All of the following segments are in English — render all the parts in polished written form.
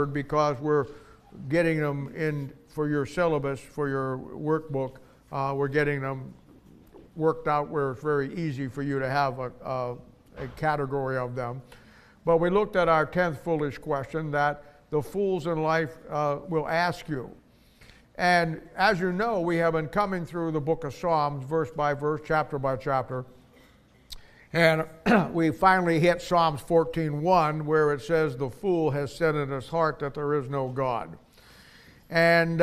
because we're getting them in for your syllabus, for your workbook. We're getting them worked out where it's very easy for you to have a category of them. But we looked at our 10th foolish question that the fools in life will ask you. And as you know, we have been coming through the book of Psalms, verse by verse, chapter by chapter. And we finally hit Psalms 14:1, where it says, "The fool has said in his heart that there is no God." And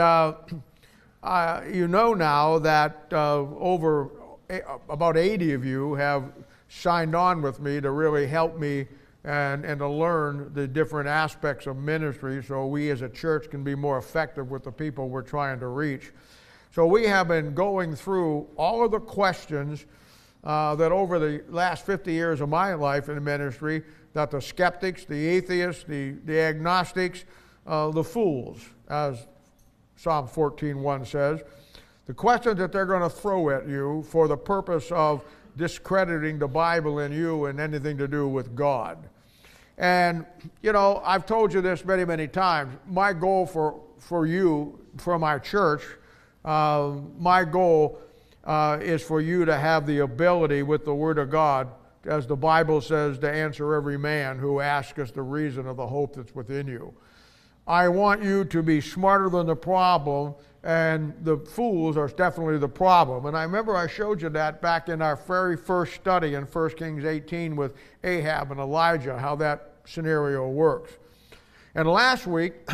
you know now that over about 80 of you have signed on with me to really help me and to learn the different aspects of ministry so we as a church can be more effective with the people we're trying to reach. So we have been going through all of the questions that over the last 50 years of my life in ministry, that the skeptics, the atheists, the agnostics, the fools, as Psalm 14:1 says, the questions that they're going to throw at you for the purpose of discrediting the Bible in you and anything to do with God. And, you know, I've told you this many, many times. My goal for you, for my church, my goal is for you to have the ability with the Word of God, as the Bible says, to answer every man who asks us the reason of the hope that's within you. I want you to be smarter than the problem, and the fools are definitely the problem. And I remember I showed you that back in our very first study in 1 Kings 18 with Ahab and Elijah, how that scenario works. And last week,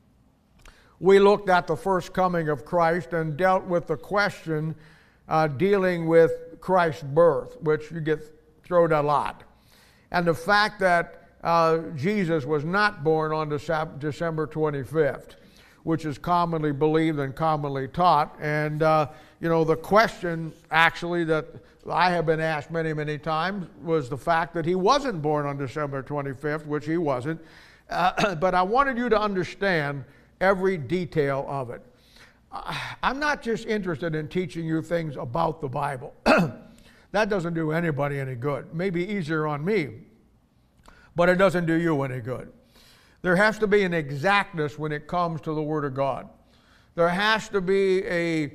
we looked at the first coming of Christ and dealt with the question dealing with Christ's birth, which you get thrown a lot. And the fact that Jesus was not born on December 25th, which is commonly believed and commonly taught. And, you know, the question actually that I have been asked many, many times was the fact that he wasn't born on December 25th, which he wasn't. But I wanted you to understand every detail of it. I'm not just interested in teaching you things about the Bible. That doesn't do anybody any good. It may be easier on me, but it doesn't do you any good. There has to be an exactness when it comes to the Word of God. There has to be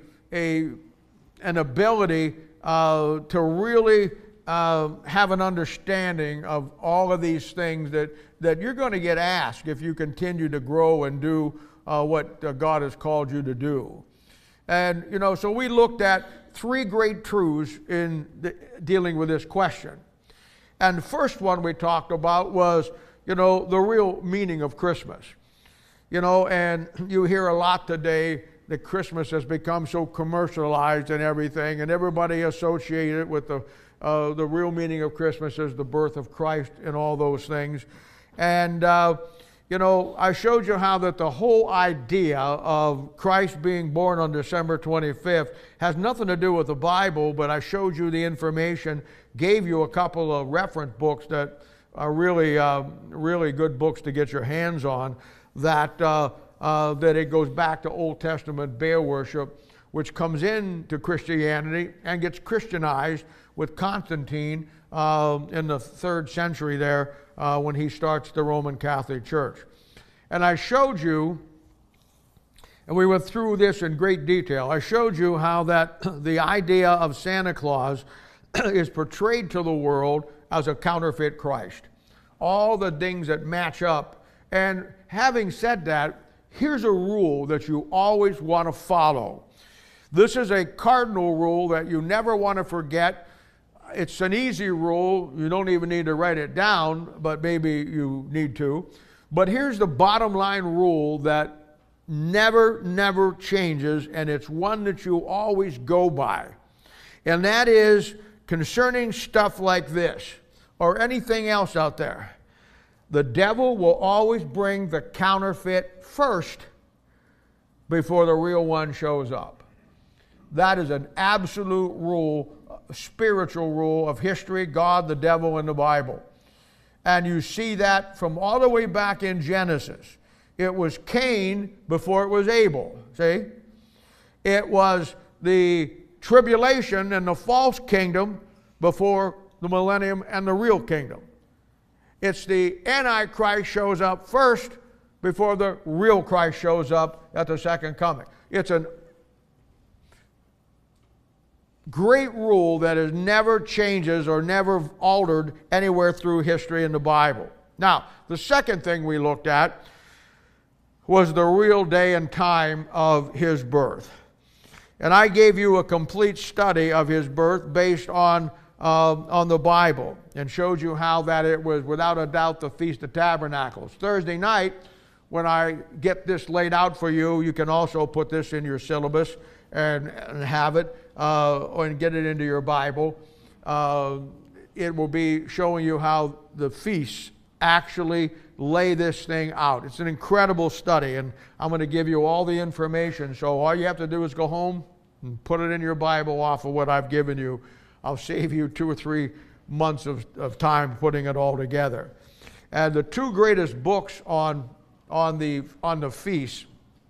an ability to really have an understanding of all of these things that you're going to get asked if you continue to grow and do what God has called you to do. And, you know, so we looked at three great truths in dealing with this question. And the first one we talked about was, you know, the real meaning of Christmas. You know, and you hear a lot today that Christmas has become so commercialized and everything, and everybody associated with the real meaning of Christmas as the birth of Christ and all those things. And, you know, I showed you how that the whole idea of Christ being born on December 25th has nothing to do with the Bible, but I showed you the information, gave you a couple of reference books that are really, really good books to get your hands on, that it goes back to Old Testament Baal worship, which comes into Christianity and gets Christianized with Constantine in the 3rd century there when he starts the Roman Catholic Church. And I showed you, and we went through this in great detail, I showed you how that the idea of Santa Claus is portrayed to the world as a counterfeit Christ. All the things that match up. And having said that, here's a rule that you always want to follow. This is a cardinal rule that you never want to forget. It's an easy rule. You don't even need to write it down, but maybe you need to. But here's the bottom line rule that never changes, and it's one that you always go by. And that is concerning stuff like this or anything else out there. The devil will always bring the counterfeit first before the real one shows up. That is an absolute rule, a spiritual rule of history, God, the devil, and the Bible. And you see that from all the way back in Genesis. It was Cain before it was Abel, see? It was the tribulation and the false kingdom before the millennium and the real kingdom. It's the Antichrist shows up first before the real Christ shows up at the second coming. It's a great rule that is never changes or never altered anywhere through history in the Bible. Now, the second thing we looked at was the real day and time of his birth. And I gave you a complete study of his birth based on the Bible, and showed you how that it was without a doubt the Feast of Tabernacles. Thursday night, when I get this laid out for you, you can also put this in your syllabus and have it, and get it into your Bible. It will be showing you how the feasts actually lay this thing out. It's an incredible study, and I'm going to give you all the information. So all you have to do is go home and put it in your Bible off of what I've given you. I'll save you 2 or 3 months of time putting it all together. And the two greatest books on the feast,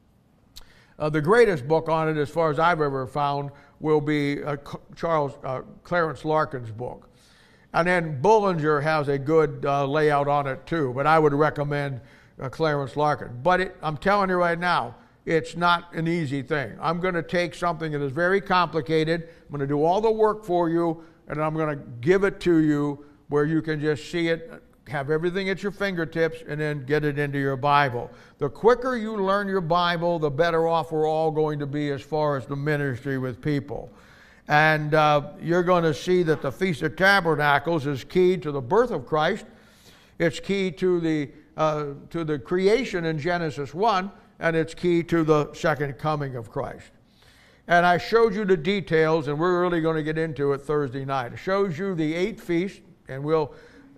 the greatest book on it, as far as I've ever found, will be Clarence Larkin's book. And then Bullinger has a good layout on it too, but I would recommend Clarence Larkin. But I'm telling you right now, it's not an easy thing. I'm going to take something that is very complicated, I'm going to do all the work for you, and I'm going to give it to you where you can just see it, have everything at your fingertips, and then get it into your Bible. The quicker you learn your Bible, the better off we're all going to be as far as the ministry with people. And you're going to see that the Feast of Tabernacles is key to the birth of Christ. It's key to the creation in Genesis 1, and it's key to the second coming of Christ. And I showed you the details, and we're really going to get into it Thursday night. It shows you the 8 feasts, and we'll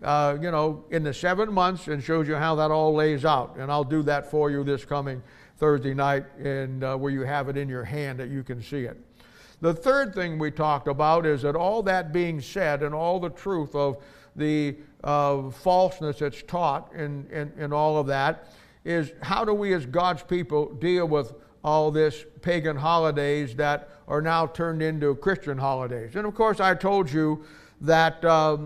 in the 7 months, and shows you how that all lays out. And I'll do that for you this coming Thursday night, and where you have it in your hand that you can see it. The third thing we talked about is that all that being said, and all the truth of the falseness that's taught in all of that, is how do we as God's people deal with all this pagan holidays that are now turned into Christian holidays. And of course I told you that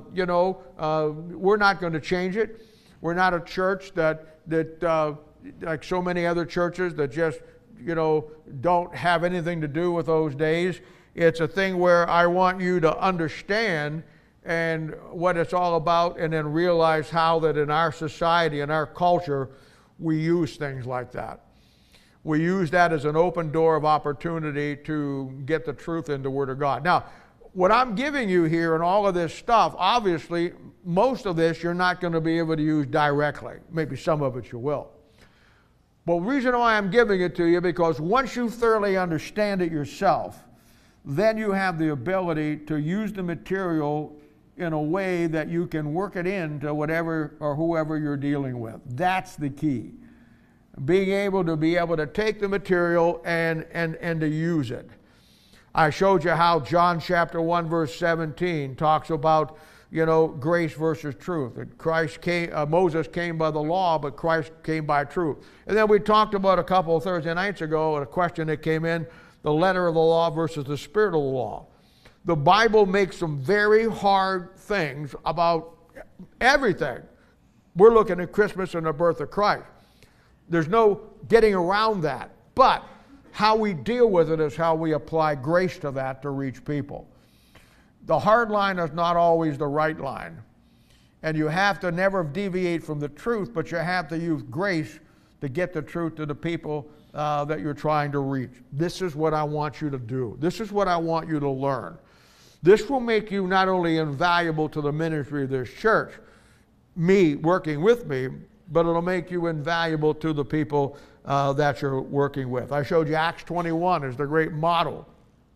we're not going to change it. We're not a church that like so many other churches that just don't have anything to do with those days. It's a thing where I want you to understand and what it's all about, and then realize how that in our society, in our culture, we use things like that. We use that as an open door of opportunity to get the truth in the Word of God. Now, what I'm giving you here and all of this stuff, obviously, most of this you're not going to be able to use directly. Maybe some of it you will. But the reason why I'm giving it to you, because once you thoroughly understand it yourself, then you have the ability to use the material in a way that you can work it into whatever or whoever you're dealing with. That's the key. Being able to take the material and to use it. I showed you how John chapter 1 verse 17 talks about grace versus truth. That Moses came by the law, but Christ came by truth. And then we talked about a couple of Thursday nights ago, a question that came in, the letter of the law versus the spirit of the law. The Bible makes some very hard things about everything. We're looking at Christmas and the birth of Christ. There's no getting around that. But how we deal with it is how we apply grace to that to reach people. The hard line is not always the right line. And you have to never deviate from the truth, but you have to use grace to get the truth to the people that you're trying to reach. This is what I want you to do. This is what I want you to learn. This will make you not only invaluable to the ministry of this church, me working with me, but it'll make you invaluable to the people that you're working with. I showed you Acts 21 as the great model.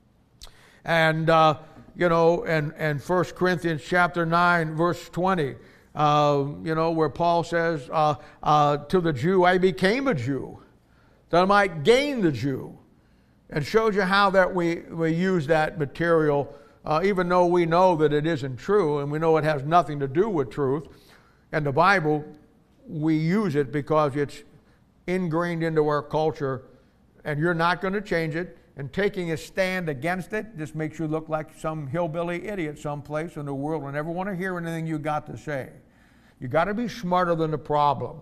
And, and 1 Corinthians chapter 9, verse 20, where Paul says, to the Jew, I became a Jew, that I might gain the Jew. And showed you how that we use that material, even though we know that it isn't true, and we know it has nothing to do with truth. And the Bible, we use it because it's ingrained into our culture, and you're not going to change it. And taking a stand against it just makes you look like some hillbilly idiot someplace in the world and never want to hear anything you got to say. You got to be smarter than the problem.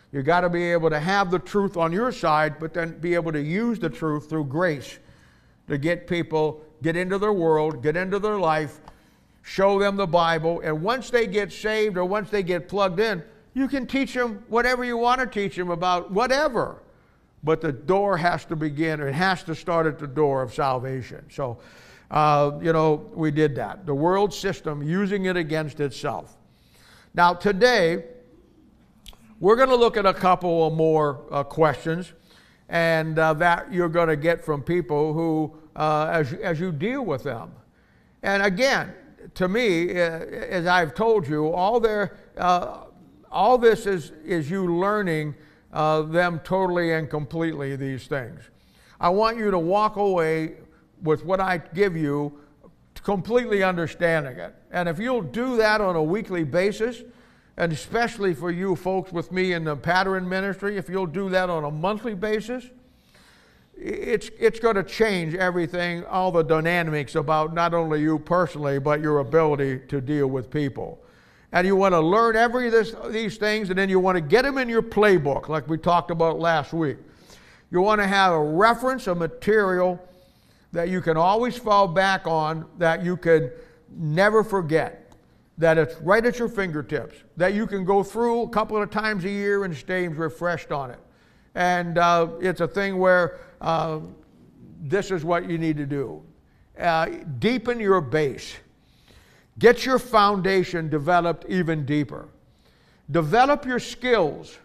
You got to be able to have the truth on your side, but then be able to use the truth through grace to get people, get into their world, get into their life, show them the Bible, and once they get saved or once they get plugged in, you can teach them whatever you want to teach them about whatever. But the door has to begin, it has to start at the door of salvation. So, we did that. The world system, using it against itself. Now today, we're going to look at a couple of more questions, and that you're going to get from people who, as you deal with them. And again, to me, as I've told you, all this is you learning them totally and completely, these things. I want you to walk away with what I give you, completely understanding it. And if you'll do that on a weekly basis, and especially for you folks with me in the Pattern Ministry, if you'll do that on a monthly basis, it's going to change everything, all the dynamics about not only you personally, but your ability to deal with people. And you want to learn these things, and then you want to get them in your playbook, like we talked about last week. You want to have a reference, a material that you can always fall back on, that you can never forget, that it's right at your fingertips, that you can go through a couple of times a year and stay refreshed on it. And it's a thing where this is what you need to do. Deepen your base. Get your foundation developed even deeper. Develop your skills.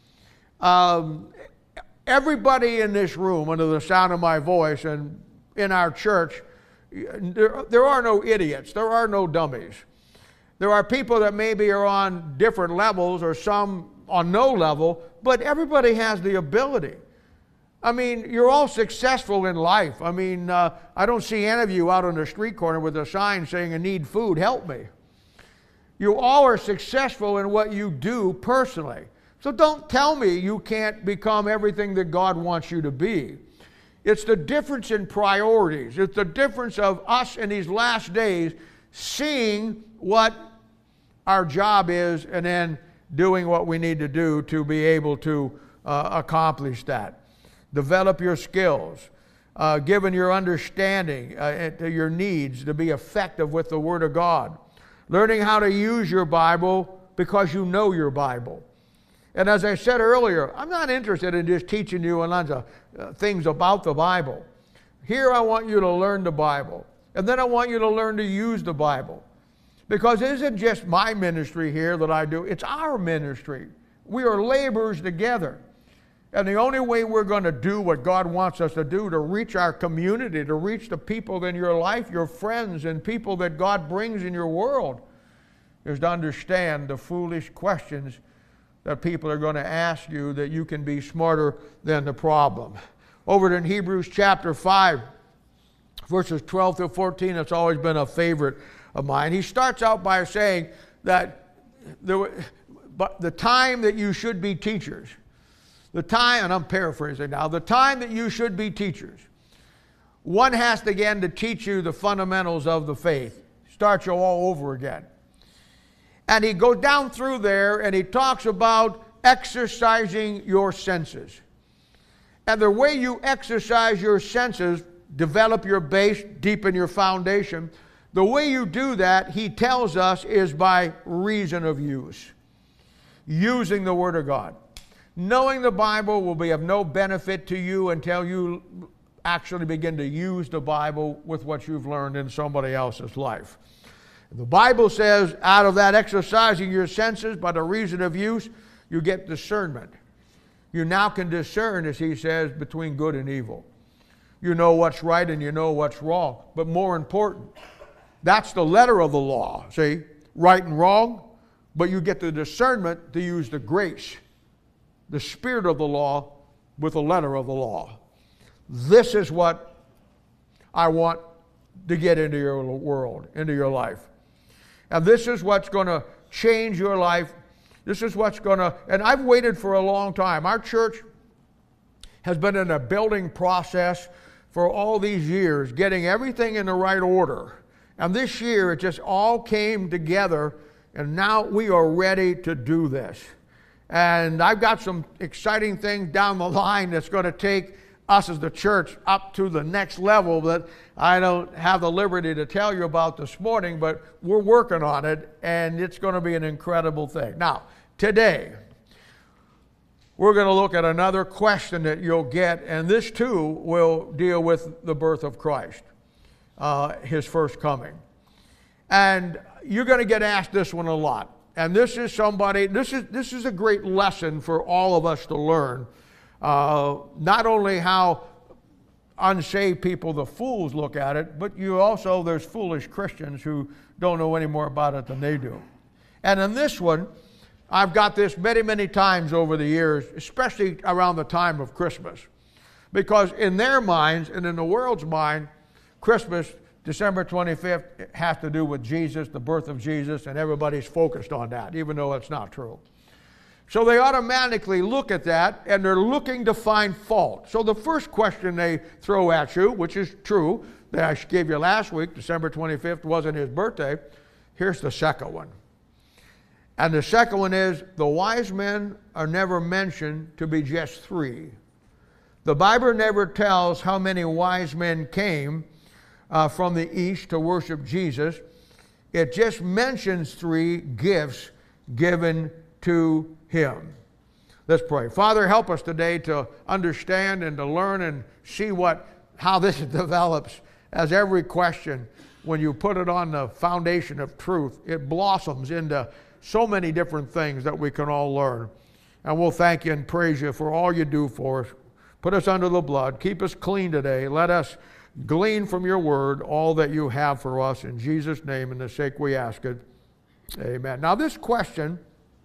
Everybody in this room, under the sound of my voice, and in our church, there are no idiots. There are no dummies. There are people that maybe are on different levels or some on no level, but everybody has the ability. I mean, you're all successful in life. I mean, I don't see any of you out on the street corner with a sign saying, "I need food, help me." You all are successful in what you do personally. So don't tell me you can't become everything that God wants you to be. It's the difference in priorities. It's the difference of us in these last days seeing what our job is and then doing what we need to do to be able to accomplish that. Develop your skills, given your understanding to your needs to be effective with the Word of God. Learning how to use your Bible because you know your Bible. And as I said earlier, I'm not interested in just teaching you a lot of things about the Bible. Here I want you to learn the Bible. And then I want you to learn to use the Bible. Because it isn't just my ministry here that I do, it's our ministry. We are laborers together. And the only way we're going to do what God wants us to do to reach our community, to reach the people in your life, your friends, and people that God brings in your world, is to understand the foolish questions that people are going to ask you, that you can be smarter than the problem. Over in Hebrews chapter 5, verses 12 through 14, it's always been a favorite of mine. He starts out by saying that the time that you should be teachers, the time, and I'm paraphrasing now, the time that you should be teachers, one has to again to teach you the fundamentals of the faith. Start you all over again. And he goes down through there and he talks about exercising your senses. And the way you exercise your senses, develop your base, deepen your foundation, the way you do that, he tells us, is by reason of use. Using the Word of God. Knowing the Bible will be of no benefit to you until you actually begin to use the Bible with what you've learned in somebody else's life. The Bible says, out of that exercising your senses by the reason of use, you get discernment. You now can discern, as he says, between good and evil. You know what's right and you know what's wrong. But more important, that's the letter of the law, see? Right and wrong. But you get the discernment to use the grace, the spirit of the law with the letter of the law. This is what I want to get into your world, into your life. And this is what's going to change your life. This is what's going to, and I've waited for a long time. Our church has been in a building process for all these years, getting everything in the right order. And this year it just all came together, and now we are ready to do this. And I've got some exciting things down the line that's going to take us as the church up to the next level that I don't have the liberty to tell you about this morning, but we're working on it, and it's going to be an incredible thing. Now, today, we're going to look at another question that you'll get, and this too will deal with the birth of Christ, his first coming. And you're going to get asked this one a lot. And this is a great lesson for all of us to learn. Not only how unsaved people, the fools, look at it, but there's foolish Christians who don't know any more about it than they do. And in this one, I've got this many, many times over the years, especially around the time of Christmas. Because in their minds and in the world's mind, Christmas, December 25th, has to do with Jesus, the birth of Jesus, and everybody's focused on that, even though it's not true. So they automatically look at that, and they're looking to find fault. So the first question they throw at you, which is true, that I gave you last week, December 25th wasn't his birthday. Here's the second one. And the second one is, the wise men are never mentioned to be just three. The Bible never tells how many wise men came from the east to worship Jesus. It just mentions three gifts given to him. Let's pray. Father, help us today to understand and to learn and see how this develops, as every question, when you put it on the foundation of truth, it blossoms into so many different things that we can all learn. And we'll thank you and praise you for all you do for us. Put us under the blood. Keep us clean today. Let us glean from your word all that you have for us. In Jesus' name, in the sake we ask it. Amen. Now this question,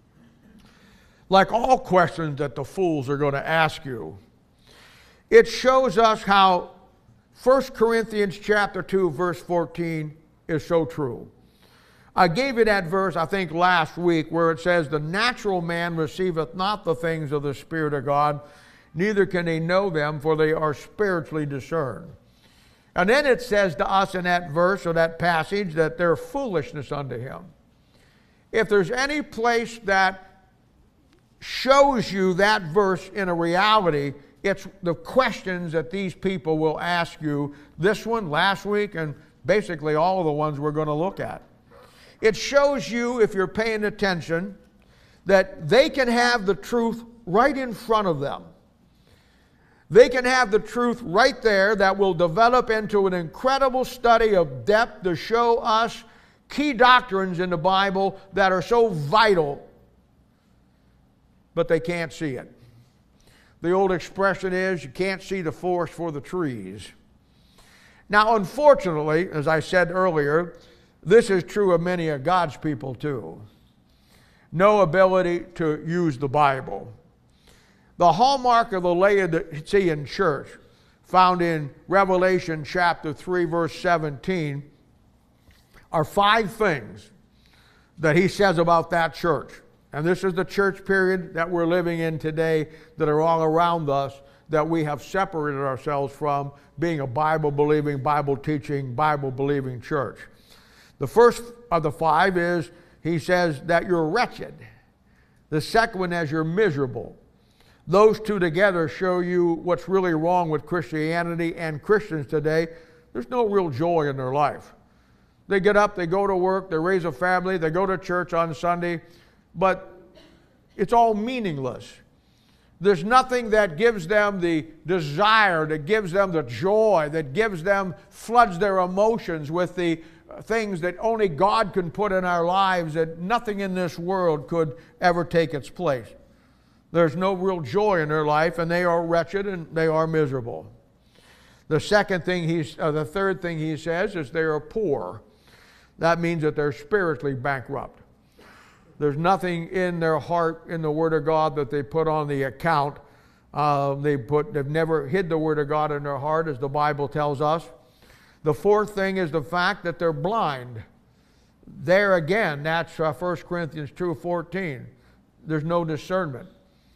like all questions that the fools are going to ask you, it shows us how 1 Corinthians chapter 2, verse 14 is so true. I gave you that verse, I think, last week, where it says, the natural man receiveth not the things of the Spirit of God, neither can he know them, for they are spiritually discerned. And then it says to us in that verse or that passage that they're foolishness unto him. If there's any place that shows you that verse in a reality, it's the questions that these people will ask you, this one, last week, and basically all of the ones we're going to look at. It shows you, if you're paying attention, that they can have the truth right in front of them. They can have the truth right there that will develop into an incredible study of depth to show us key doctrines in the Bible that are so vital, but they can't see it. The old expression is, you can't see the forest for the trees. Now, unfortunately, as I said earlier, this is true of many of God's people too. No ability to use the Bible. The hallmark of the Laodicean church, found in Revelation chapter 3, verse 17, are 5 things that he says about that church. And this is the church period that we're living in today, that are all around us, that we have separated ourselves from, being a Bible-believing, Bible-teaching, Bible-believing church. The first of the 5 is, he says that you're wretched. The second one is you're miserable. Those two together show you what's really wrong with Christianity and Christians today. There's no real joy in their life. They get up, they go to work, they raise a family, they go to church on Sunday, but it's all meaningless. There's nothing that gives them the desire, that gives them the joy, that gives them, floods their emotions with the things that only God can put in our lives, that nothing in this world could ever take its place. There's no real joy in their life, and they are wretched and they are miserable. The third thing he says is they are poor. That means that they're spiritually bankrupt. There's nothing in their heart, in the Word of God, that they put on the account. They've never hid the Word of God in their heart, as the Bible tells us. The fourth thing is the fact that they're blind. There again, that's 1 Corinthians 2:14. There's no discernment.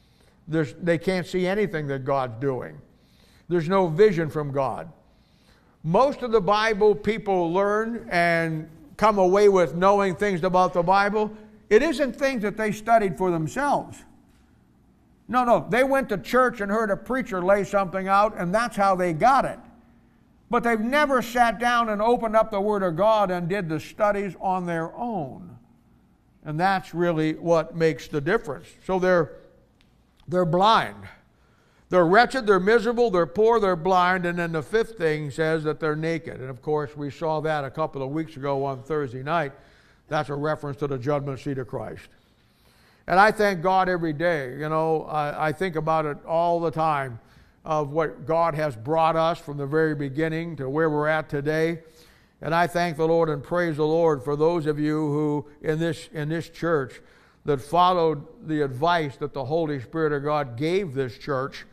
They can't see anything that God's doing. There's no vision from God. Most of the Bible people learn and come away with knowing things about the Bible. It isn't things that they studied for themselves. No, they went to church and heard a preacher lay something out, and that's how they got it. But they've never sat down and opened up the Word of God and did the studies on their own. And that's really what makes the difference. So they're blind. They're wretched, they're miserable, they're poor, they're blind, and then the fifth thing says that they're naked. And of course, we saw that a couple of weeks ago on Thursday night. That's a reference to the judgment seat of Christ. And I thank God every day. You know, I think about it all the time of what God has brought us from the very beginning to where we're at today. And I thank the Lord and praise the Lord for those of you who in this church that followed the advice that the Holy Spirit of God gave this church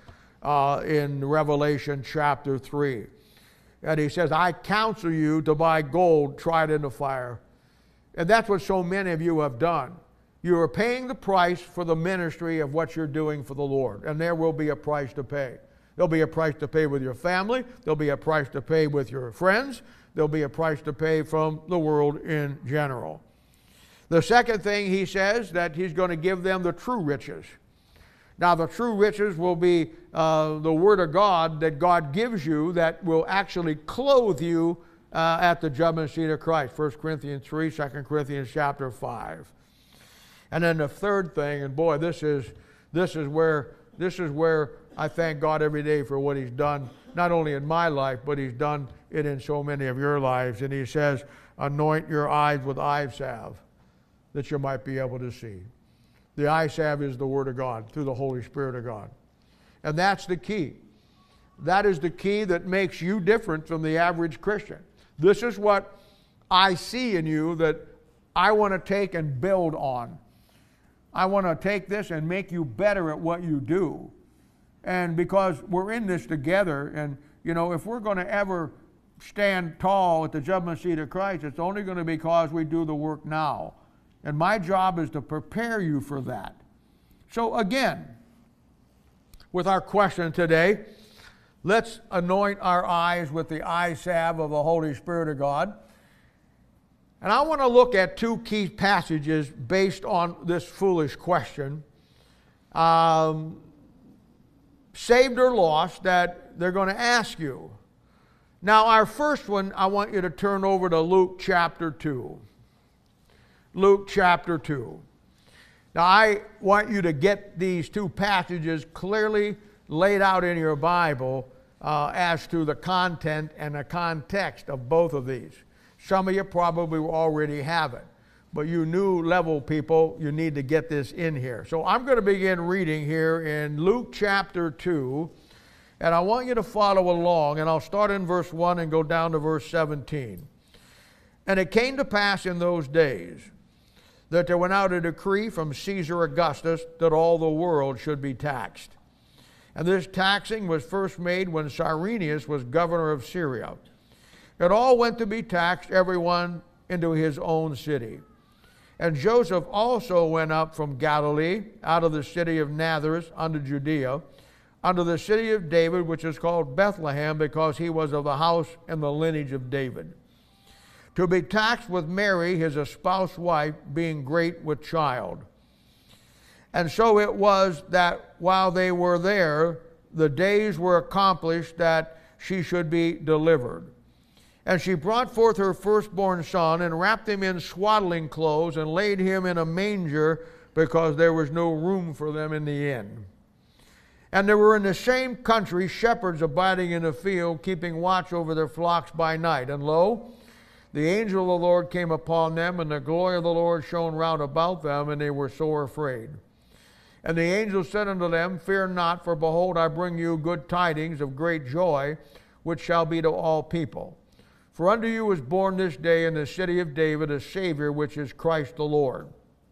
in Revelation chapter 3. And he says, I counsel you to buy gold tried in the fire. And that's what so many of you have done. You are paying the price for the ministry of what you're doing for the Lord. And there will be a price to pay. There'll be a price to pay with your family. There'll be a price to pay with your friends. There'll be a price to pay from the world in general. The second thing he says, that he's going to give them the true riches. Now, the true riches will be the Word of God that God gives you that will actually clothe you at the judgment seat of Christ. 1 Corinthians 3, 2 Corinthians chapter 5. And then the third thing, and boy, this is where I thank God every day for what he's done, not only in my life, but he's done it in so many of your lives. And he says, anoint your eyes with eye salve, that you might be able to see. The eye salve is the Word of God, through the Holy Spirit of God. And that's the key. That is the key that makes you different from the average Christian. This is what I see in you that I want to take and build on. I want to take this and make you better at what you do. And because we're in this together, and you know, if we're going to ever stand tall at the judgment seat of Christ, it's only going to be because we do the work now. And my job is to prepare you for that. So again, with our question today, let's anoint our eyes with the eye salve of the Holy Spirit of God. And I want to look at two key passages based on this foolish question. Saved or lost, that they're going to ask you. Now, our first one, I want you to turn over to Luke chapter 2. Luke chapter 2. Now, I want you to get these two passages clearly laid out in your Bible as to the content and the context of both of these. Some of you probably already have it, but you new level people, you need to get this in here. So I'm going to begin reading here in Luke chapter 2, and I want you to follow along, and I'll start in verse 1 and go down to verse 17. And it came to pass in those days that there went out a decree from Caesar Augustus that all the world should be taxed. And this taxing was first made when Cyrenius was governor of Syria. It all went to be taxed, everyone into his own city. And Joseph also went up from Galilee, out of the city of Nazareth unto Judea, unto the city of David, which is called Bethlehem, because he was of the house and the lineage of David, to be taxed with Mary, his espoused wife, being great with child. And so it was that while they were there, the days were accomplished that she should be delivered. And she brought forth her firstborn son, and wrapped him in swaddling clothes, and laid him in a manger, because there was no room for them in the inn. And there were in the same country shepherds abiding in the field, keeping watch over their flocks by night. And lo, the angel of the Lord came upon them, and the glory of the Lord shone round about them, and they were sore afraid. And the angel said unto them, Fear not, for behold, I bring you good tidings of great joy, which shall be to all people. For unto you is born this day in the city of David a Savior, which is Christ the Lord.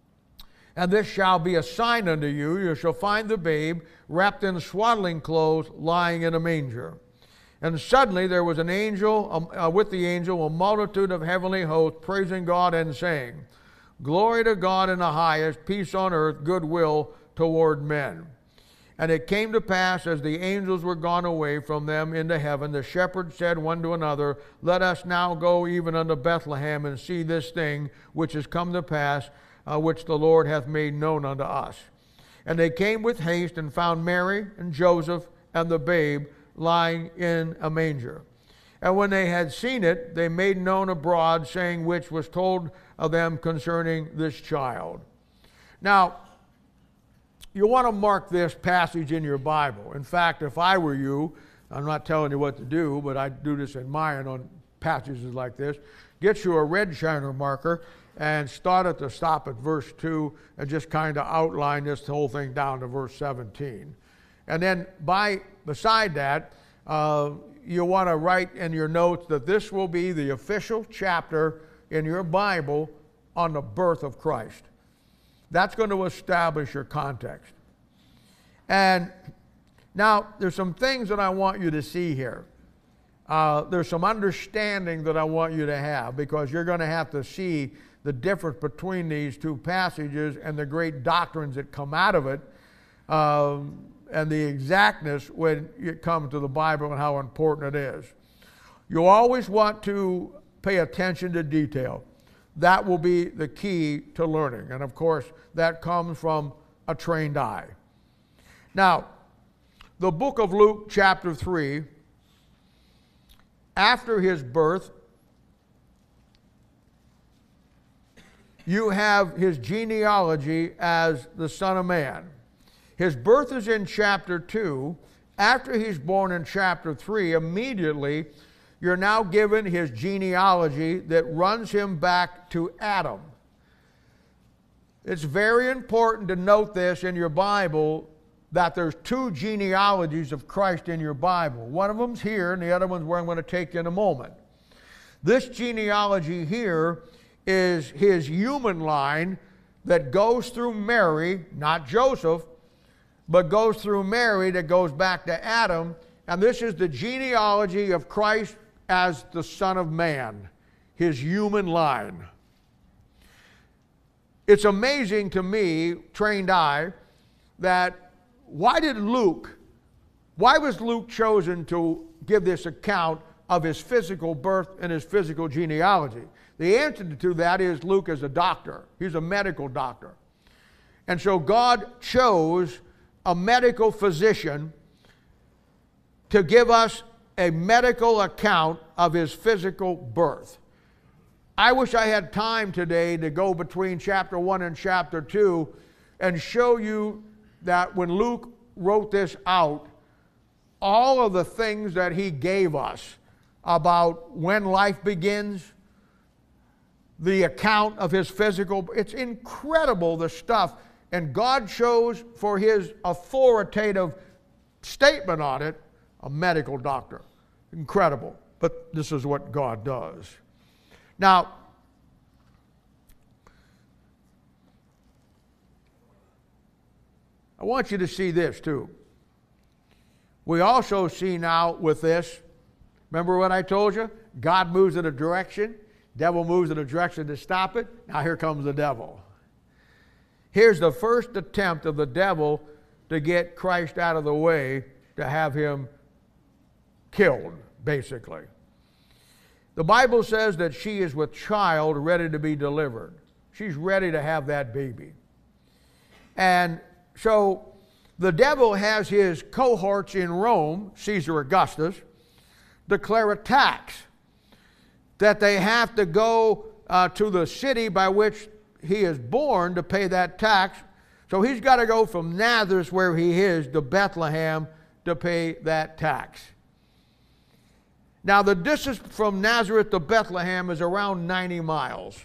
And this shall be a sign unto you. You shall find the babe wrapped in swaddling clothes, lying in a manger. And suddenly there was an angel, with the angel, a multitude of heavenly hosts, praising God and saying, Glory to God in the highest, peace on earth, goodwill toward men. And it came to pass, as the angels were gone away from them into heaven, the shepherds said one to another, Let us now go even unto Bethlehem, and see this thing which is come to pass, which the Lord hath made known unto us. And they came with haste and found Mary and Joseph and the babe lying in a manger. And when they had seen it, they made known abroad, saying which was told of them concerning this child. Now, you want to mark this passage in your Bible. In fact, if I were you, I'm not telling you what to do, but I do this in mine on passages like this. Get you a red shiner marker and stop at verse 2 and just kind of outline this whole thing down to verse 17. And then beside that, you want to write in your notes that this will be the official chapter in your Bible on the birth of Christ. That's going to establish your context. And now, there's some things that I want you to see here. There's some understanding that I want you to have, because you're going to have to see the difference between these two passages and the great doctrines that come out of it, and the exactness when it comes to the Bible and how important it is. You always want to pay attention to detail. That will be the key to learning. And of course, that comes from a trained eye. Now, the book of Luke, chapter 3, after his birth, you have his genealogy as the Son of Man. His birth is in chapter 2. After he's born in chapter 3, immediately you're now given his genealogy that runs him back to Adam. It's very important to note this in your Bible, that there's two genealogies of Christ in your Bible. One of them's here, and the other one's where I'm going to take you in a moment. This genealogy here is his human line that goes through Mary, not Joseph, but goes through Mary that goes back to Adam. And this is the genealogy of Christ as the Son of Man, his human line. It's amazing to me, trained eye, that why was Luke chosen to give this account of his physical birth and his physical genealogy? The answer to that is Luke is a doctor. He's a medical doctor. And so God chose a medical physician to give us a medical account of his physical birth. I wish I had time today to go between chapter 1 and chapter 2 and show you that when Luke wrote this out, all of the things that he gave us about when life begins, the account of his physical, it's incredible, the stuff. And God chose for his authoritative statement on it a medical doctor. Incredible. But this is what God does. Now, I want you to see this too. We also see now with this, remember what I told you? God moves in a direction, devil moves in a direction to stop it. Now here comes the devil. Here's the first attempt of the devil to get Christ out of the way, to have him killed, basically. The Bible says that she is with child ready to be delivered. She's ready to have that baby. And so the devil has his cohorts in Rome, Caesar Augustus, declare a tax that they have to go to the city by which he is born to pay that tax. So he's got to go from Nazareth, where he is, to Bethlehem to pay that tax. Now, the distance from Nazareth to Bethlehem is around 90 miles.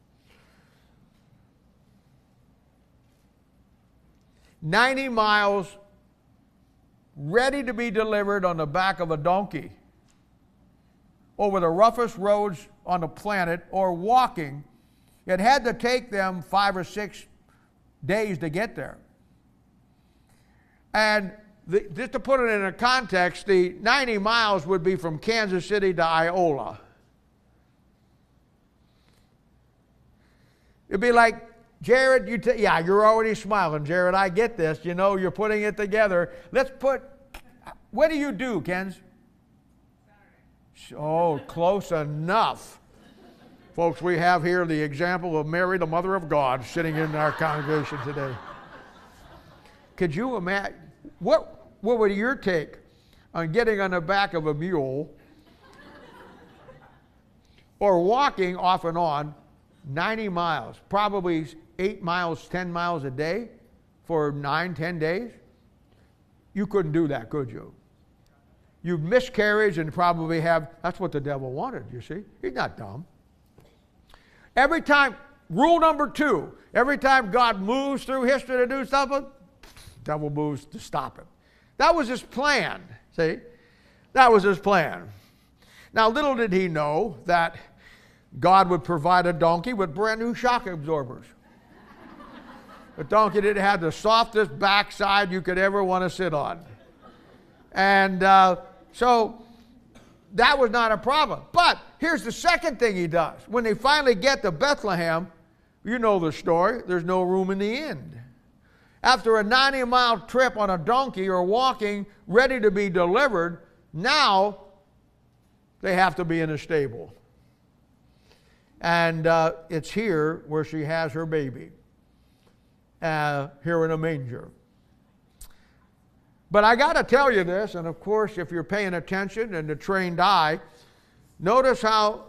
"90 miles, ready to be delivered on the back of a donkey, over the roughest roads on the planet, or walking. It had to take them 5 or 6 days to get there. And just to put it in a context, the 90 miles would be from Kansas City to Iola. It'd be like, Jared, yeah, you're already smiling, Jared. I get this. You know, you're putting it together. What do you do, Kens? Oh, close enough. Folks, we have here the example of Mary, the Mother of God, sitting in our congregation today. Could you imagine? What would your take on getting on the back of a mule or walking off and on 90 miles, probably 8 miles, 10 miles a day for 9, 10 days? You couldn't do that, could you? You'd miscarriage and probably have, that's what the devil wanted, you see. He's not dumb. Every time, rule number 2, every time God moves through history to do something, the devil moves to stop it. That was his plan, see? That was his plan. Now, little did he know that God would provide a donkey with brand new shock absorbers. A donkey that had the softest backside you could ever want to sit on. And so that was not a problem. But here's the second thing he does. When they finally get to Bethlehem, you know the story, there's no room in the inn. After a 90-mile trip on a donkey or walking, ready to be delivered, now they have to be in a stable. And it's here where she has her baby, here in a manger. But I got to tell you this, and of course, if you're paying attention and the trained eye, notice how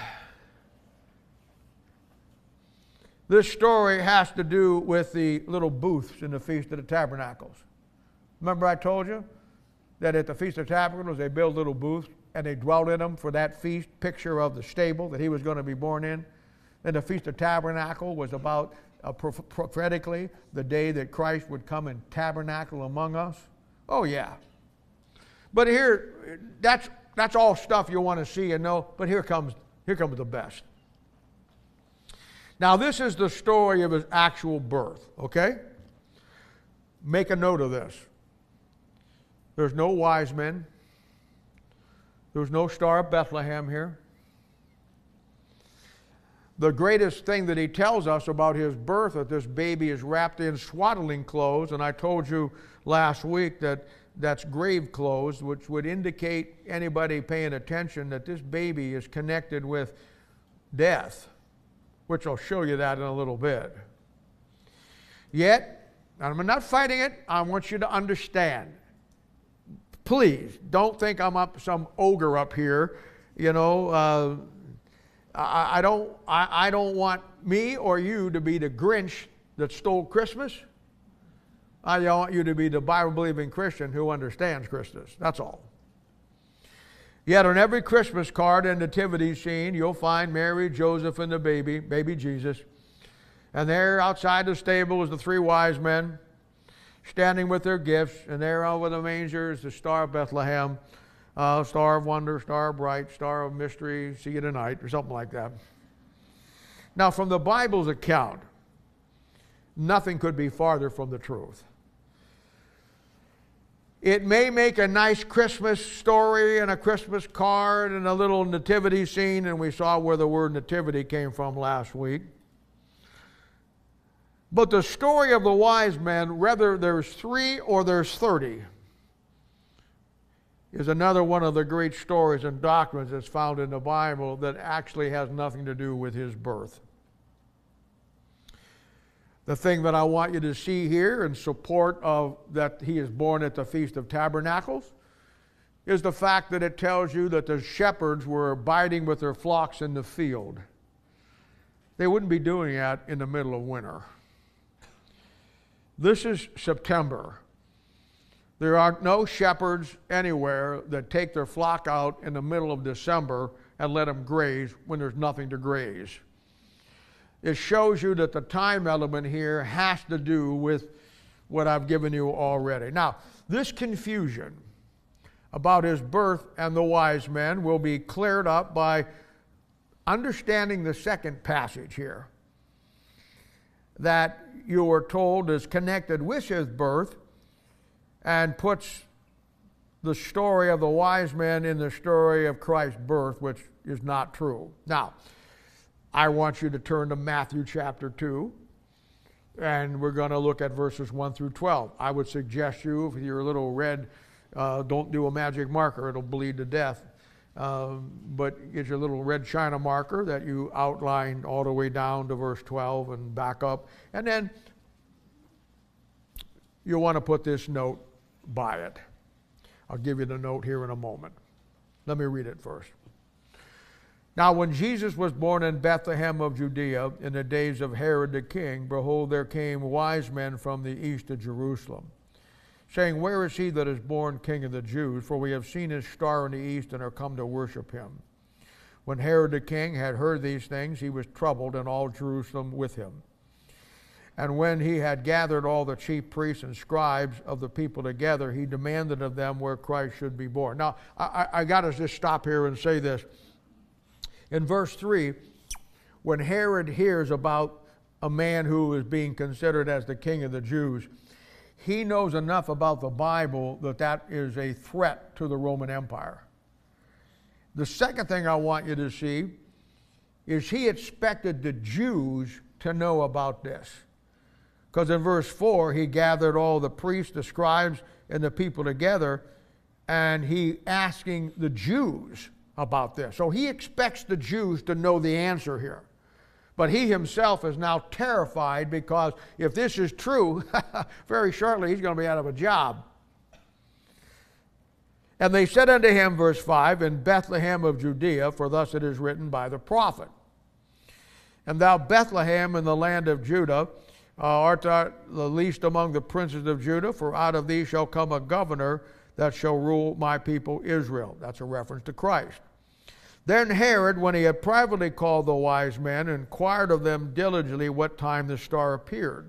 this story has to do with the little booths in the Feast of the Tabernacles. Remember I told you that at the Feast of Tabernacles they build little booths and they dwelt in them for that feast, picture of the stable that he was going to be born in. And the Feast of Tabernacle was about prophetically the day that Christ would come and tabernacle among us. Oh yeah. But here, that's all stuff you want to see and know, but here comes the best. Now this is the story of his actual birth, okay? Make a note of this. There's no wise men. There's no Star of Bethlehem here. The greatest thing that he tells us about his birth, that this baby is wrapped in swaddling clothes, and I told you last week that that's grave clothes, which would indicate anybody paying attention that this baby is connected with death, which I'll show you that in a little bit. Yet, I'm not fighting it, I want you to understand. Please, don't think I'm some ogre up here, you know. I don't want me or you to be the Grinch that stole Christmas. I want you to be the Bible-believing Christian who understands Christmas. That's all. Yet on every Christmas card and nativity scene, you'll find Mary, Joseph, and the baby Jesus. And there outside the stable is the 3 wise men standing with their gifts. And there over the manger is the Star of Bethlehem. Star of wonder, star of bright, star of mystery, see you tonight, or something like that. Now, from the Bible's account, nothing could be farther from the truth. It may make a nice Christmas story and a Christmas card and a little nativity scene, and we saw where the word nativity came from last week. But the story of the wise men, whether there's 3 or there's 30, is another one of the great stories and doctrines that's found in the Bible that actually has nothing to do with his birth. The thing that I want you to see here in support of that he is born at the Feast of Tabernacles is the fact that it tells you that the shepherds were abiding with their flocks in the field. They wouldn't be doing that in the middle of winter. This is September. There are no shepherds anywhere that take their flock out in the middle of December and let them graze when there's nothing to graze. It shows you that the time element here has to do with what I've given you already. Now, this confusion about his birth and the wise men will be cleared up by understanding the second passage here that you were told is connected with his birth and puts the story of the wise men in the story of Christ's birth, which is not true. Now, I want you to turn to Matthew chapter 2, and we're going to look at verses 1 through 12. I would suggest you, with your little red, don't do a magic marker, it'll bleed to death. But get your little red China marker that you outlined all the way down to verse 12 and back up. And then you want to put this note by it. I'll give you the note here in a moment. Let me read it first. Now when Jesus was born in Bethlehem of Judea in the days of Herod the king, behold, there came wise men from the east to Jerusalem, saying, Where is he that is born King of the Jews? For we have seen his star in the east and are come to worship him. When Herod the king had heard these things, he was troubled, and all Jerusalem with him. And when he had gathered all the chief priests and scribes of the people together, he demanded of them where Christ should be born. Now, I got to just stop here and say this. In verse 3, when Herod hears about a man who is being considered as the king of the Jews, he knows enough about the Bible that that is a threat to the Roman Empire. The second thing I want you to see is he expected the Jews to know about this. Because in verse 4, he gathered all the priests, the scribes, and the people together, and he asking the Jews about this. So he expects the Jews to know the answer here. But he himself is now terrified because if this is true, very shortly he's going to be out of a job. And they said unto him, verse 5, In Bethlehem of Judea, for thus it is written by the prophet. And thou, Bethlehem, in the land of Judah, art thou the least among the princes of Judah, for out of thee shall come a governor that shall rule my people Israel. That's a reference to Christ. Then Herod, when he had privately called the wise men, inquired of them diligently what time the star appeared.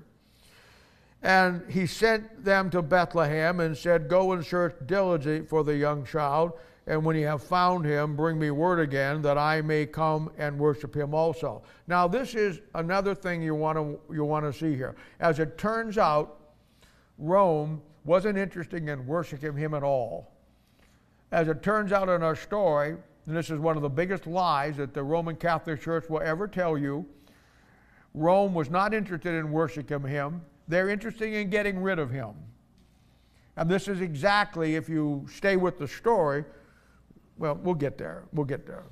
And he sent them to Bethlehem and said, Go and search diligently for the young child, and when you have found him, bring me word again, that I may come and worship him also. Now this is another thing you want to see here. As it turns out, Rome wasn't interested in worshiping him at all. As it turns out in our story, and this is one of the biggest lies that the Roman Catholic Church will ever tell you, Rome was not interested in worshiping him. They're interested in getting rid of him. And this is exactly, if you stay with the story, well, we'll get there. We'll get there.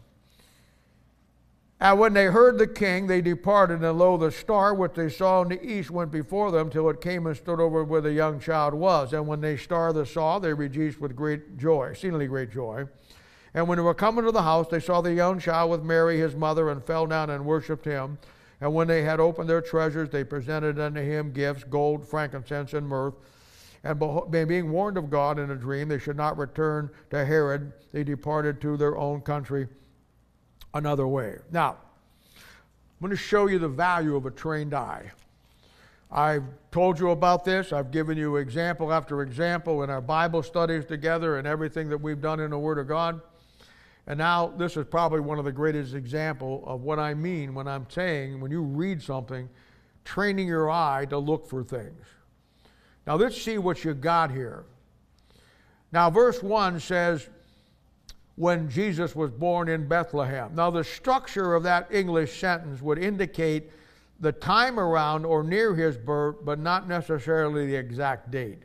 And when they heard the king, they departed, and lo, the star which they saw in the east went before them till it came and stood over where the young child was. And when they saw, they rejoiced with great joy, exceedingly great joy. And when they were coming to the house, they saw the young child with Mary his mother, and fell down and worshipped him. And when they had opened their treasures, they presented unto him gifts, gold, frankincense, and myrrh. And being warned of God in a dream, they should not return to Herod. They departed to their own country another way. Now, I'm going to show you the value of a trained eye. I've told you about this. I've given you example after example in our Bible studies together and everything that we've done in the Word of God. And now this is probably one of the greatest examples of what I mean when I'm saying, when you read something, training your eye to look for things. Now let's see what you got here. Now verse 1 says, when Jesus was born in Bethlehem. Now the structure of that English sentence would indicate the time around or near his birth, but not necessarily the exact date.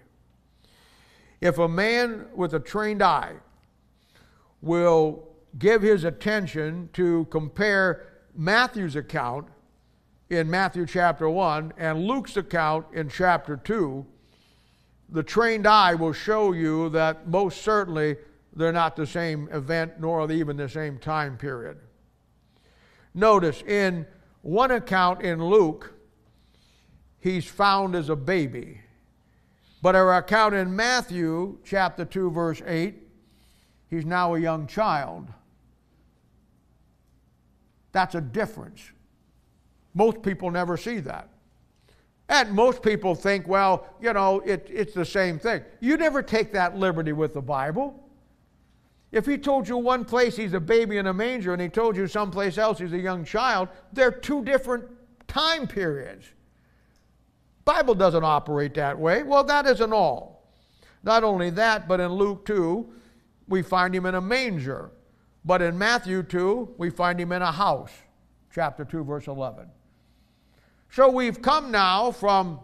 If a man with a trained eye will give his attention to compare Matthew's account in Matthew chapter 1 and Luke's account in chapter 2, the trained eye will show you that most certainly they're not the same event, nor are they even the same time period. Notice, in one account in Luke, he's found as a baby. But our account in Matthew chapter 2, verse 8, he's now a young child. That's a difference. Most people never see that. And most people think, well, you know, it's the same thing. You never take that liberty with the Bible. If he told you one place he's a baby in a manger and he told you someplace else he's a young child, they're two different time periods. Bible doesn't operate that way. Well, that isn't all. Not only that, but in Luke 2, we find him in a manger. But in Matthew 2, we find him in a house. Chapter 2, verse 11. So we've come now from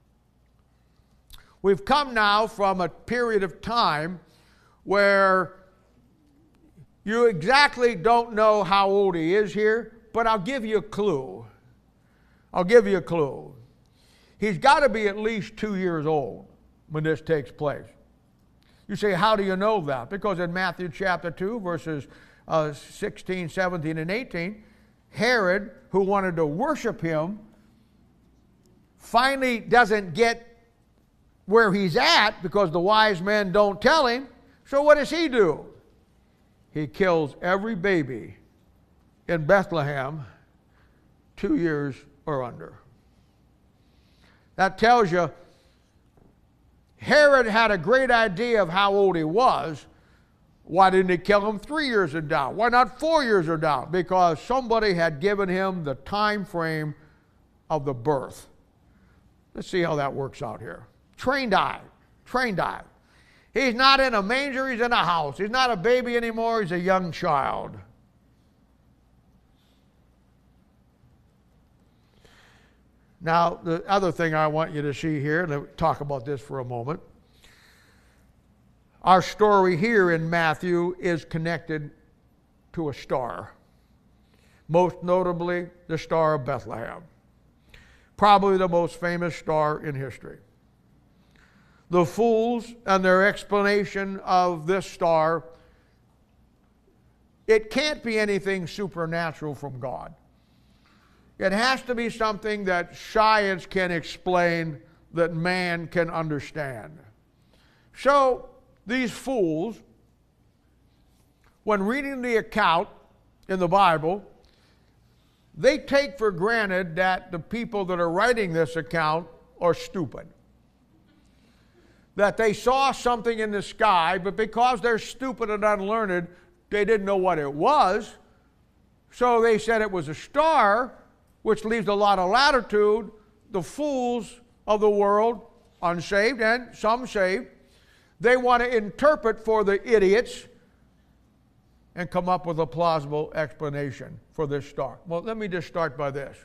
a period of time where you exactly don't know how old he is here, but I'll give you a clue. I'll give you a clue. He's got to be at least 2 years old. when this takes place. You say, how do you know that? Because in Matthew chapter 2, verses 16, 17, and 18, Herod, who wanted to worship him, finally doesn't get where he's at because the wise men don't tell him. So what does he do? He kills every baby in Bethlehem 2 years or under. That tells you Herod had a great idea of how old he was. Why didn't he kill him 3 years and down? Why not 4 years or down? Because somebody had given him the time frame of the birth. Let's see how that works out here. Trained eye. Trained eye. He's not in a manger, he's in a house. He's not a baby anymore, he's a young child. Now, the other thing I want you to see here, and let's talk about this for a moment. Our story here in Matthew is connected to a star. Most notably, the Star of Bethlehem. Probably the most famous star in history. The fools and their explanation of this star, it can't be anything supernatural from God. It has to be something that science can explain, that man can understand. So, these fools, when reading the account in the Bible, they take for granted that the people that are writing this account are stupid. That they saw something in the sky, but because they're stupid and unlearned, they didn't know what it was. So they said it was a star, which leaves a lot of latitude. The fools of the world, unsaved and some saved, they want to interpret for the idiots and come up with a plausible explanation for this star. Well, let me just start by this.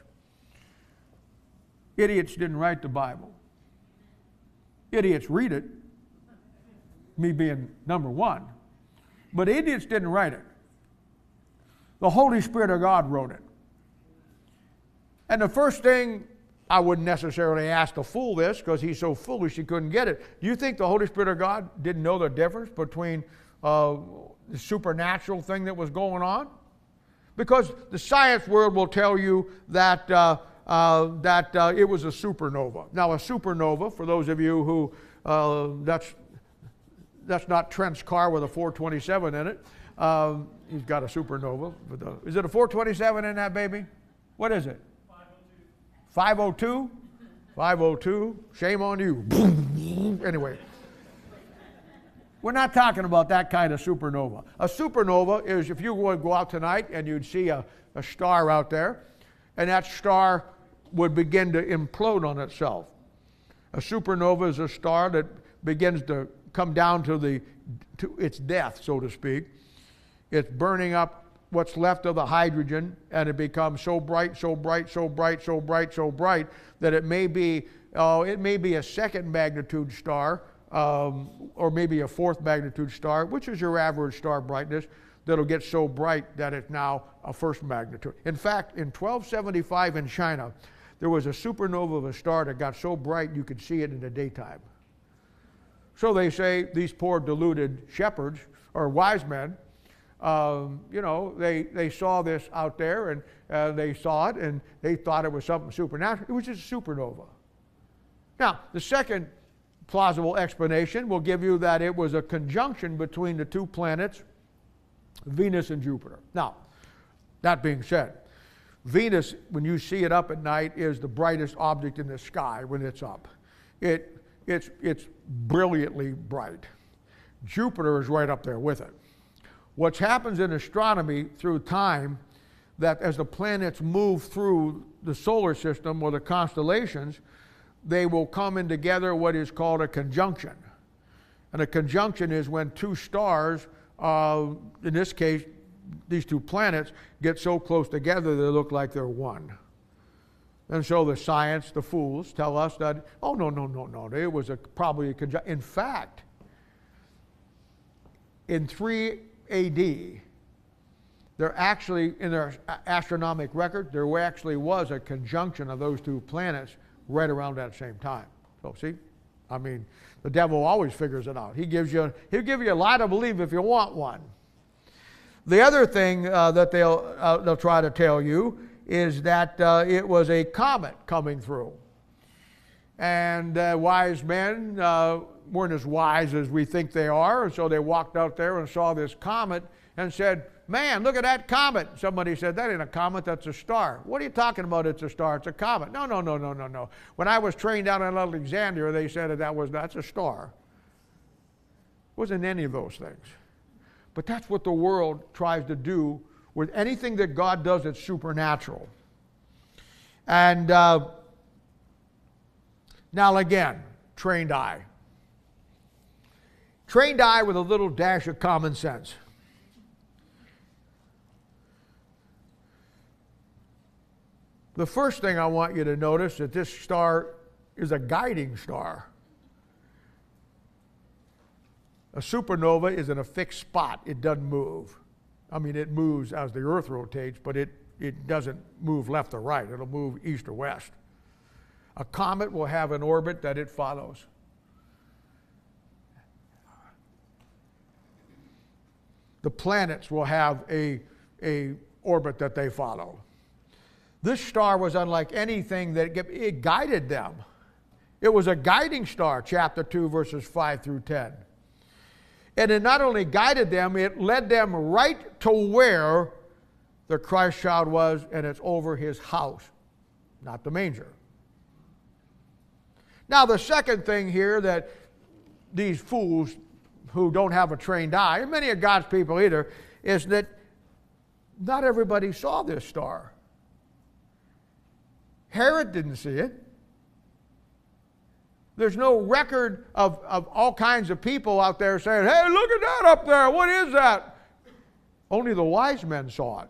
Idiots didn't write the Bible. Idiots read it, me being number one. But idiots didn't write it. The Holy Spirit of God wrote it. And the first thing, I wouldn't necessarily ask the fool this because he's so foolish he couldn't get it. Do you think the Holy Spirit of God didn't know the difference between the supernatural thing that was going on? Because the science world will tell you that it was a supernova. Now, a supernova, for those of you who, that's not Trent's car with a 427 in it. He's got a supernova. Is it a 427 in that baby? What is it? 502? 502? Shame on you. Anyway. We're not talking about that kind of supernova. A supernova is if you would go out tonight and you'd see a star out there, and that star would begin to implode on itself. A supernova is a star that begins to come down to its death, so to speak. It's burning up what's left of the hydrogen, and it becomes so bright, so bright, so bright, so bright, so bright that it may be a second magnitude star, or maybe a fourth magnitude star, which is your average star brightness, that'll get so bright that it's now a first magnitude. In fact, in 1275 in China, there was a supernova of a star that got so bright you could see it in the daytime. So they say these poor deluded shepherds or wise men, they saw this out there and they saw it and they thought it was something supernatural. It was just a supernova. Now, the second plausible explanation will give you that it was a conjunction between the two planets, Venus and Jupiter. Now, that being said, Venus, when you see it up at night, is the brightest object in the sky when it's up. It's brilliantly bright. Jupiter is right up there with it. What happens in astronomy through time, that as the planets move through the solar system or the constellations, they will come in together what is called a conjunction. And a conjunction is when two stars, in this case, these two planets, get so close together they look like they're one. And so the science, the fools, tell us that, oh, no, it was probably a conjunction. In fact, in 3 AD, there actually, in their astronomical record, there actually was a conjunction of those two planets right around that same time. So see, I mean, the devil always figures it out. He'll give you a lie to believe if you want one. The other thing that they'll try to tell you is that it was a comet coming through. And wise men weren't as wise as we think they are, and so they walked out there and saw this comet and said, "Man, look at that comet." Somebody said, "That ain't a comet, that's a star." "What are you talking about? It's a star, it's a comet." No. When I was trained down in Alexandria, they said that's a star. It wasn't any of those things. But that's what the world tries to do with anything that God does that's supernatural. And now again, trained eye. Trained eye with a little dash of common sense. The first thing I want you to notice that this star is a guiding star. A supernova is in a fixed spot. It doesn't move. I mean, it moves as the Earth rotates, but it doesn't move left or right. It'll move east or west. A comet will have an orbit that it follows. The planets will have a orbit that they follow. This star was unlike anything that it guided them. It was a guiding star, chapter 2, verses 5 through 10. And it not only guided them, it led them right to where the Christ child was, and it's over his house, not the manger. Now, the second thing here that these fools who don't have a trained eye, and many of God's people either, is that not everybody saw this star. Herod didn't see it. There's no record of all kinds of people out there saying, "Hey, look at that up there. What is that?" Only the wise men saw it.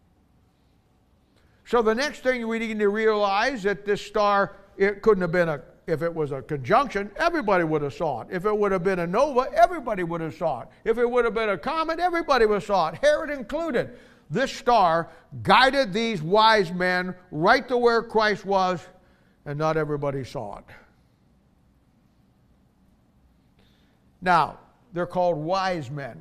So the next thing we need to realize that this star, it couldn't have been if it was a conjunction, everybody would have saw it. If it would have been a nova, everybody would have saw it. If it would have been a comet, everybody would have saw it, Herod included. This star guided these wise men right to where Christ was, and not everybody saw it. Now, they're called wise men.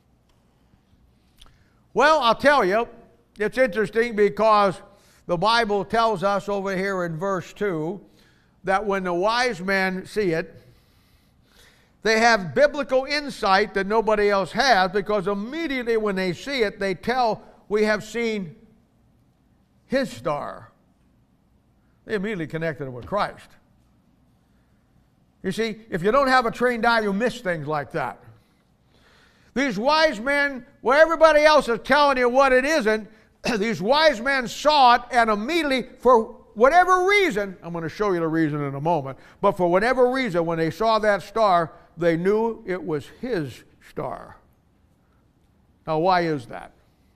Well, I'll tell you, it's interesting because the Bible tells us over here in verse 2 that when the wise men see it, they have biblical insight that nobody else has, because immediately when they see it, they tell, "We have seen his star." They immediately connected it with Christ. You see, if you don't have a trained eye, you'll miss things like that. These wise men, where everybody else is telling you what it isn't, these wise men saw it, and immediately, for whatever reason, I'm going to show you the reason in a moment, but for whatever reason, when they saw that star, they knew it was his star. Now, why is that?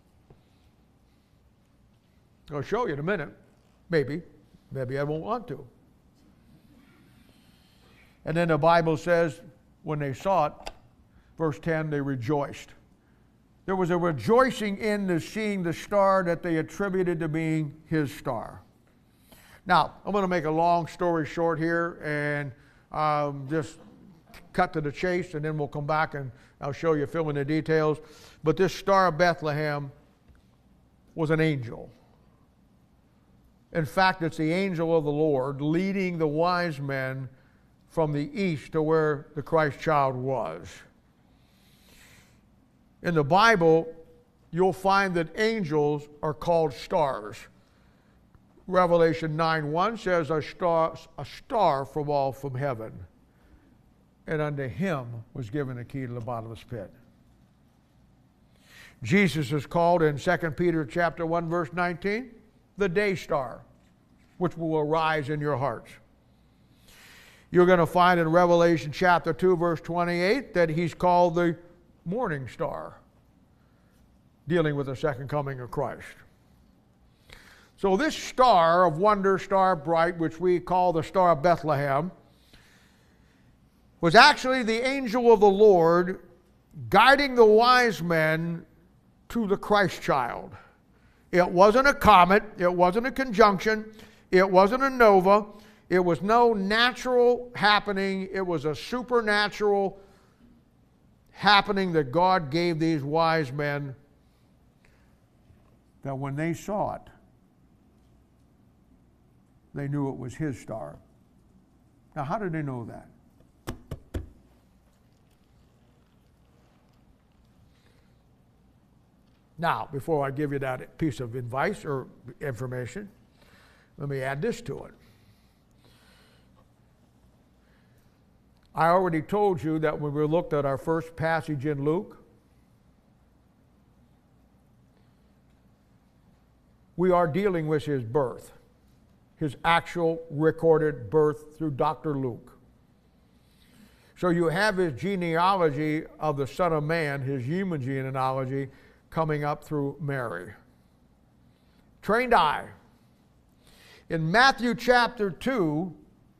I'll show you in a minute. Maybe I won't want to. And then the Bible says, when they saw it, verse 10, they rejoiced. There was a rejoicing in the seeing the star that they attributed to being his star. Now, I'm going to make a long story short here and just cut to the chase, and then we'll come back and I'll show you, fill in the details. But this star of Bethlehem was an angel. In fact, it's the angel of the Lord leading the wise men from the east to where the Christ child was. In the Bible, you'll find that angels are called stars. Revelation 9:1 says, a star from heaven, and unto him was given the key to the bottomless pit. Jesus is called in 2 Peter chapter 1, verse 19, the day star, which will arise in your hearts. You're going to find in Revelation chapter 2, verse 28, that he's called the morning star, dealing with the second coming of Christ. So this star of wonder, star bright, which we call the Star of Bethlehem, was actually the angel of the Lord guiding the wise men to the Christ child. It wasn't a comet, it wasn't a conjunction, it wasn't a nova, It was no natural happening. It was a supernatural happening that God gave these wise men, that when they saw it, they knew it was his star. Now, how did they know that? Now, before I give you that piece of advice or information, let me add this to it. I already told you that when we looked at our first passage in Luke, we are dealing with his birth, his actual recorded birth through Dr. Luke. So you have his genealogy of the Son of Man, his human genealogy, coming up through Mary. Trained eye. In Matthew chapter 2,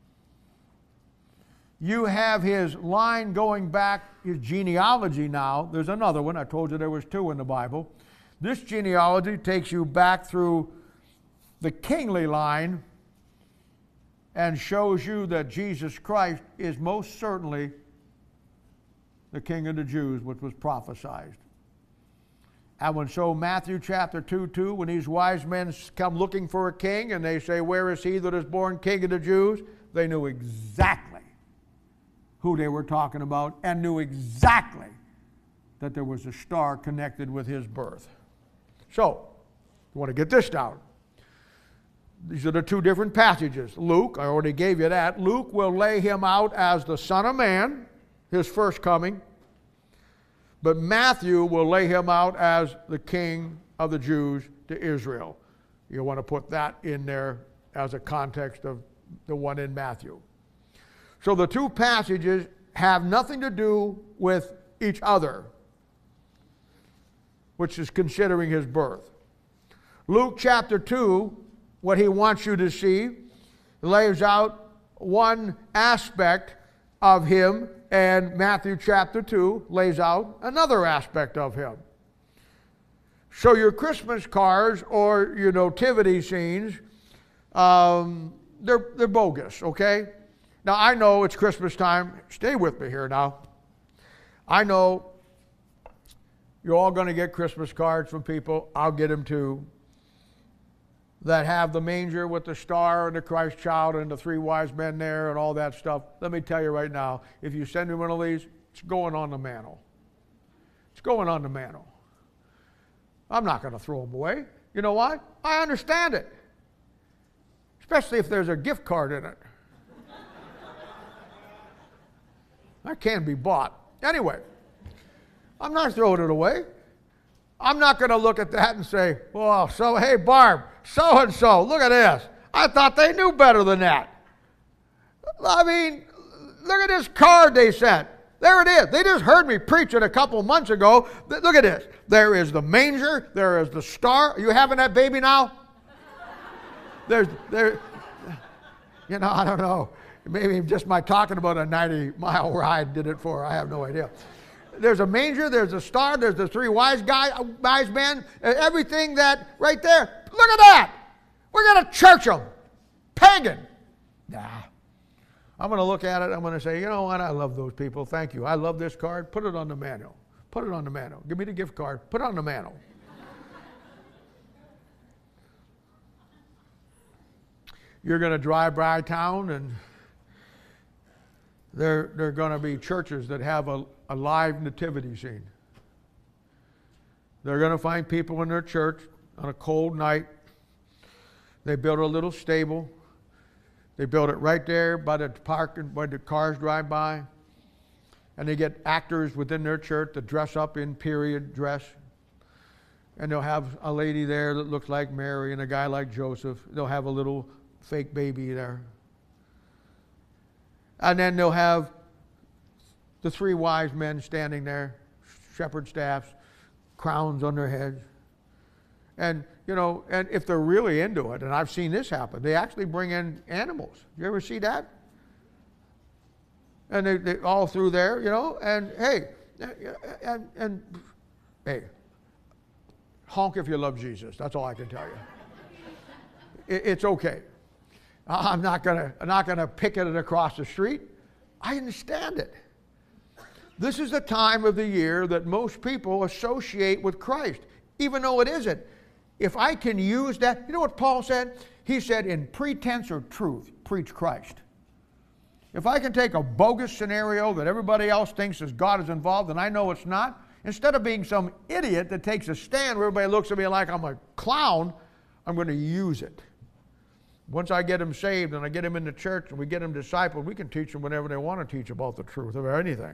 you have his line going back, his genealogy now. There's another one. I told you there was two in the Bible. This genealogy takes you back through the kingly line and shows you that Jesus Christ is most certainly the King of the Jews, which was prophesied. And when so Matthew chapter 2, when these wise men come looking for a king and they say, "Where is he that is born King of the Jews?" They knew exactly who they were talking about and knew exactly that there was a star connected with his birth. So, you want to get this down. These are the two different passages. Luke, I already gave you that. Luke will lay him out as the Son of Man, his first coming. But Matthew will lay him out as the King of the Jews to Israel. You want to put that in there as a context of the one in Matthew. So the two passages have nothing to do with each other, which is considering his birth. Luke chapter 2, what he wants you to see, lays out one aspect of him, and Matthew chapter 2 lays out another aspect of him. So your Christmas cards or your nativity scenes, they're bogus, okay? Now, I know it's Christmas time. Stay with me here now. I know you're all going to get Christmas cards from people. I'll get them too. That have the manger with the star and the Christ child and the three wise men there and all that stuff. Let me tell you right now, if you send me one of these, it's going on the mantle. It's going on the mantle. I'm not going to throw them away. You know why? I understand it. Especially if there's a gift card in it. That can be bought. Anyway, I'm not throwing it away. I'm not going to look at that and say, well, so, hey, Barb, so-and-so, look at this. I thought they knew better than that. I mean, look at this card they sent. There it is. They just heard me preach it a couple months ago. Look at this. There is the manger. There is the star. Are you having that baby now? I don't know. Maybe just my talking about a 90-mile ride did it for her. I have no idea. There's a manger, there's a star, there's the three wise men, everything that right there. Look at that. We're going to church them. Pagan. Nah. I'm going to look at it. I'm going to say, you know what? I love those people. Thank you. I love this card. Put it on the mantle. Put it on the mantle. Give me the gift card. Put it on the mantle. You're going to drive by town and there are going to be churches that have a live nativity scene. They're going to find people in their church on a cold night. They build a little stable. They build it right there by the park and where the cars drive by. And they get actors within their church that dress up in period dress. And they'll have a lady there that looks like Mary and a guy like Joseph. They'll have a little fake baby there. And then they'll have the three wise men standing there, shepherd staffs, crowns on their heads. And, you know, and if they're really into it, and I've seen this happen, they actually bring in animals. You ever see that? And they all through there, you know, and hey, and hey, honk if you love Jesus. That's all I can tell you. It's okay. I'm not gonna picket it across the street. I understand it. This is the time of the year that most people associate with Christ, even though it isn't. If I can use that, you know what Paul said? He said, in pretense or truth, preach Christ. If I can take a bogus scenario that everybody else thinks is God is involved and I know it's not, instead of being some idiot that takes a stand where everybody looks at me like I'm a clown, I'm going to use it. Once I get them saved and I get them in the church and we get them discipled, we can teach them whatever they want to teach about the truth of anything.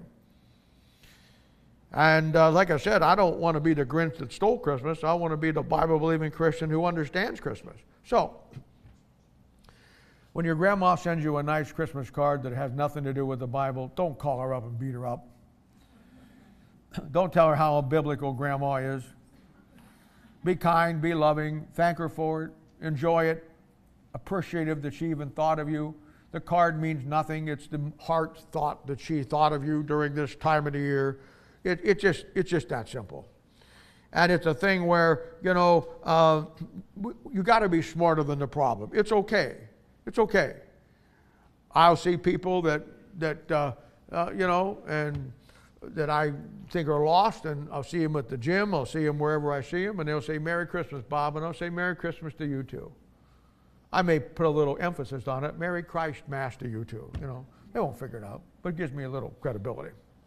And like I said, I don't want to be the Grinch that stole Christmas. I want to be the Bible-believing Christian who understands Christmas. So, when your grandma sends you a nice Christmas card that has nothing to do with the Bible, don't call her up and beat her up. Don't tell her how biblical grandma is. Be kind, be loving, thank her for it, enjoy it, appreciative that she even thought of you. The card means nothing. It's the heart thought that she thought of you during this time of the year. It's just that simple. And it's a thing where, you got to be smarter than the problem. It's okay. It's okay. I'll see people that I think are lost, and I'll see them at the gym. I'll see them wherever I see them, and they'll say, Merry Christmas, Bob, and I'll say, Merry Christmas to you too. I may put a little emphasis on it. Merry Christ Mass to you too. They won't figure it out, but it gives me a little credibility.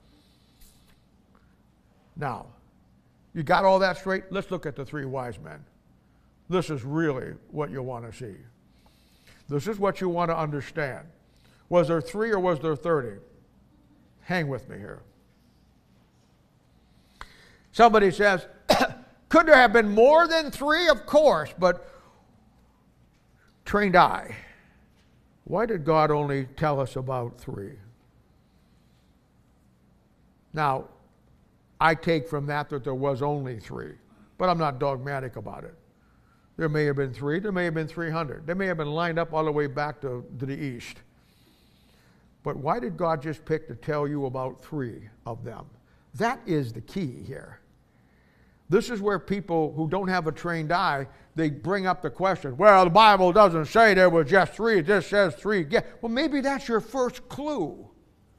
Now, you got all that straight? Let's look at the three wise men. This is really what you want to see. This is what you want to understand. Was there 3 or was there 30? Hang with me here. Somebody says, could there have been more than 3? Of course, but trained eye. Why did God only tell us about 3? Now, I take from that there was only 3, but I'm not dogmatic about it. There may have been 3, there may have been 300. They may have been lined up all the way back to the east. But why did God just pick to tell you about 3 of them? That is the key here. This is where people who don't have a trained eye, they bring up the question, well, the Bible doesn't say there was just 3, it just says 3. Yeah. Well, maybe that's your first clue.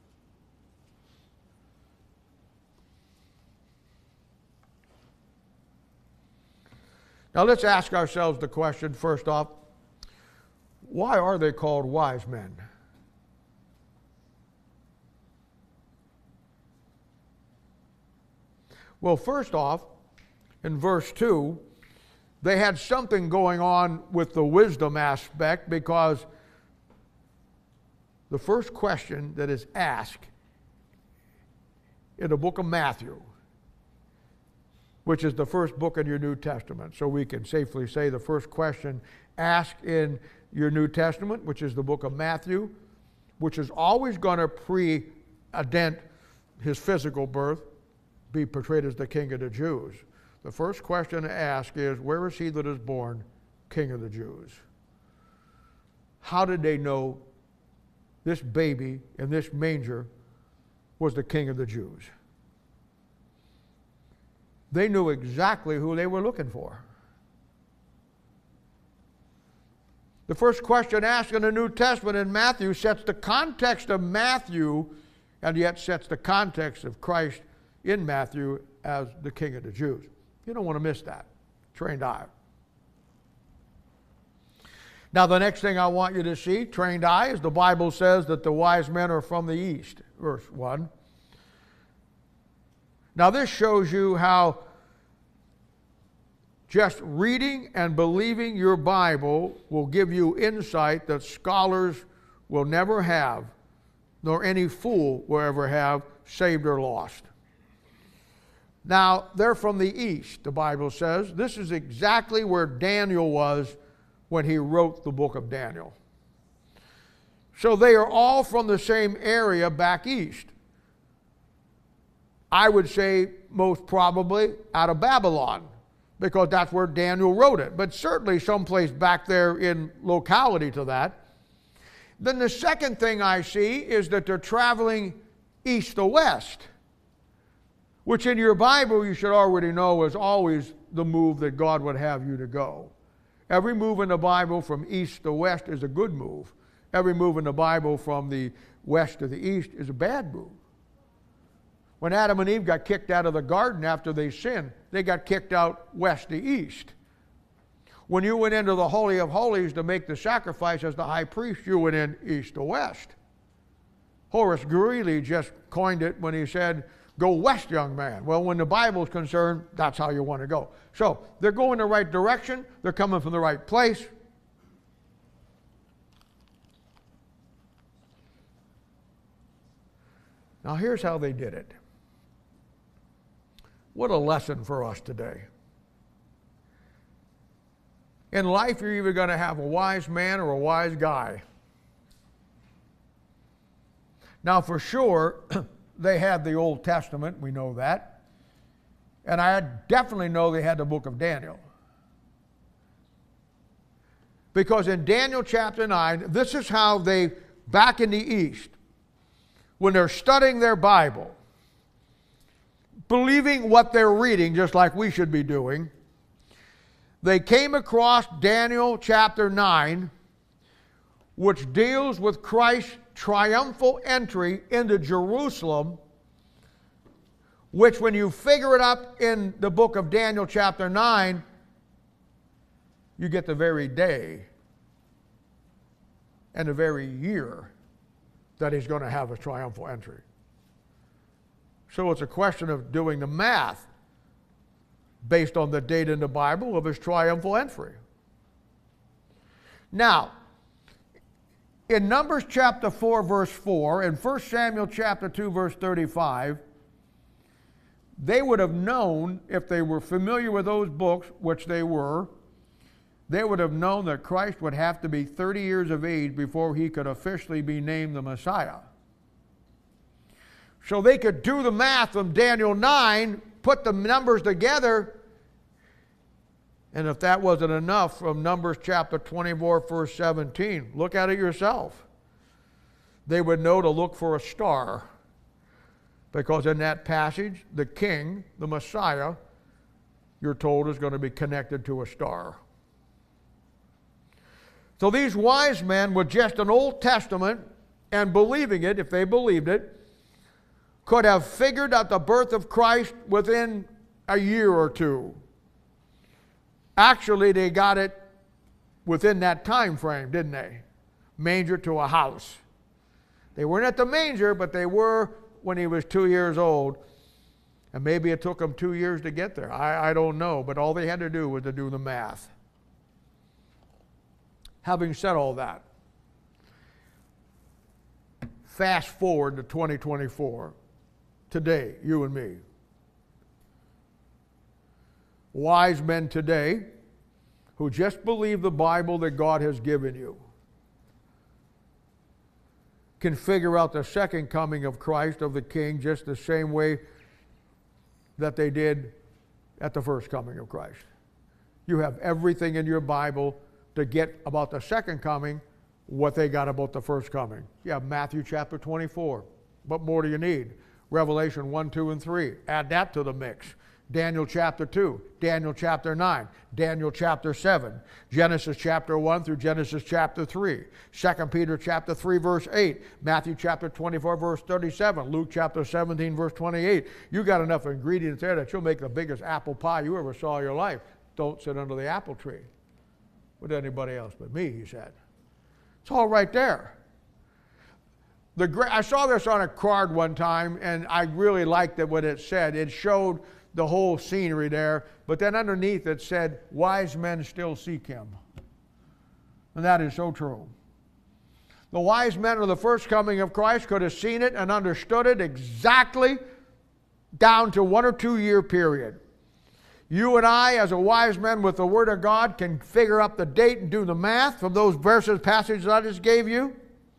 Now let's ask ourselves the question, first off, why are they called wise men? Well, first off, in verse 2, they had something going on with the wisdom aspect, because the first question that is asked in the book of Matthew, which is the first book in your New Testament. So we can safely say the first question asked in your New Testament, which is the book of Matthew, which is always going to pre-ident his physical birth, be portrayed as the King of the Jews. The first question to ask is, where is he that is born King of the Jews? How did they know this baby in this manger was the King of the Jews? They knew exactly who they were looking for. The first question asked in the New Testament in Matthew sets the context of Matthew, and yet sets the context of Christ in Matthew as the King of the Jews. You don't want to miss that. Trained eye. Now the next thing I want you to see, trained eye, is the Bible says that the wise men are from the east, verse 1. Now this shows you how just reading and believing your Bible will give you insight that scholars will never have, nor any fool will ever have, saved or lost. Now, they're from the east, the Bible says. This is exactly where Daniel was when he wrote the book of Daniel. So they are all from the same area back east. I would say most probably out of Babylon, because that's where Daniel wrote it, but certainly someplace back there in locality to that. Then the second thing I see is that they're traveling east to west, which in your Bible you should already know is always the move that God would have you to go. Every move in the Bible from east to west is a good move. Every move in the Bible from the west to the east is a bad move. When Adam and Eve got kicked out of the garden after they sinned, they got kicked out west to east. When you went into the Holy of Holies to make the sacrifice as the high priest, you went in east to west. Horace Greeley just coined it when he said, "Go west, young man." Well, when the Bible's concerned, that's how you want to go. So they're going the right direction. They're coming from the right place. Now here's how they did it. What a lesson for us today. In life, you're either going to have a wise man or a wise guy. Now, for sure, they had the Old Testament. We know that. And I definitely know they had the book of Daniel. Because in Daniel chapter 9, this is how they, back in the East, when they're studying their Bible, believing what they're reading, just like we should be doing, they came across Daniel chapter 9, which deals with Christ's triumphal entry into Jerusalem, which when you figure it up in the book of Daniel chapter 9, you get the very day and the very year that he's going to have a triumphal entry. So it's a question of doing the math based on the date in the Bible of his triumphal entry. Now, in Numbers chapter 4, verse 4, and 1 Samuel chapter 2, verse 35, they would have known, if they were familiar with those books, which they were, they would have known that Christ would have to be 30 years of age before he could officially be named the Messiah. So they could do the math from Daniel 9, put the numbers together, and if that wasn't enough, from Numbers chapter 24, verse 17, look at it yourself. They would know to look for a star, because in that passage, the king, the Messiah, you're told is going to be connected to a star. So these wise men with just an Old Testament and believing it, if they believed it, could have figured out the birth of Christ within a year or two. Actually, they got it within that time frame, didn't they? Manger to a house. They weren't at the manger, but they were when he was 2 years old. And maybe it took them 2 years to get there. I don't know, but all they had to do was to do the math. Having said all that, fast forward to 2024. Today, you and me. Wise men today who just believe the Bible that God has given you can figure out the second coming of Christ, of the King, just the same way that they did at the first coming of Christ. You have everything in your Bible to get about the second coming what they got about the first coming. You have Matthew chapter 24. What more do you need? Revelation 1, 2, and 3. Add that to the mix. Daniel chapter 2, Daniel chapter 9, Daniel chapter 7, Genesis chapter 1 through Genesis chapter 3, 2 Peter chapter 3, verse 8, Matthew chapter 24, verse 37, Luke chapter 17, verse 28. You got enough ingredients there that you'll make the biggest apple pie you ever saw in your life. Don't sit under the apple tree with anybody else but me, he said. It's all right there. I saw this on a card one time, and I really liked it what it said. It showed the whole scenery there, but then underneath it said, "Wise men still seek him." And that is so true. The wise men of the first coming of Christ could have seen it and understood it exactly down to 1 or 2 year period. You and I, as a wise man with the Word of God, can figure up the date and do the math from those verses, passages I just gave you.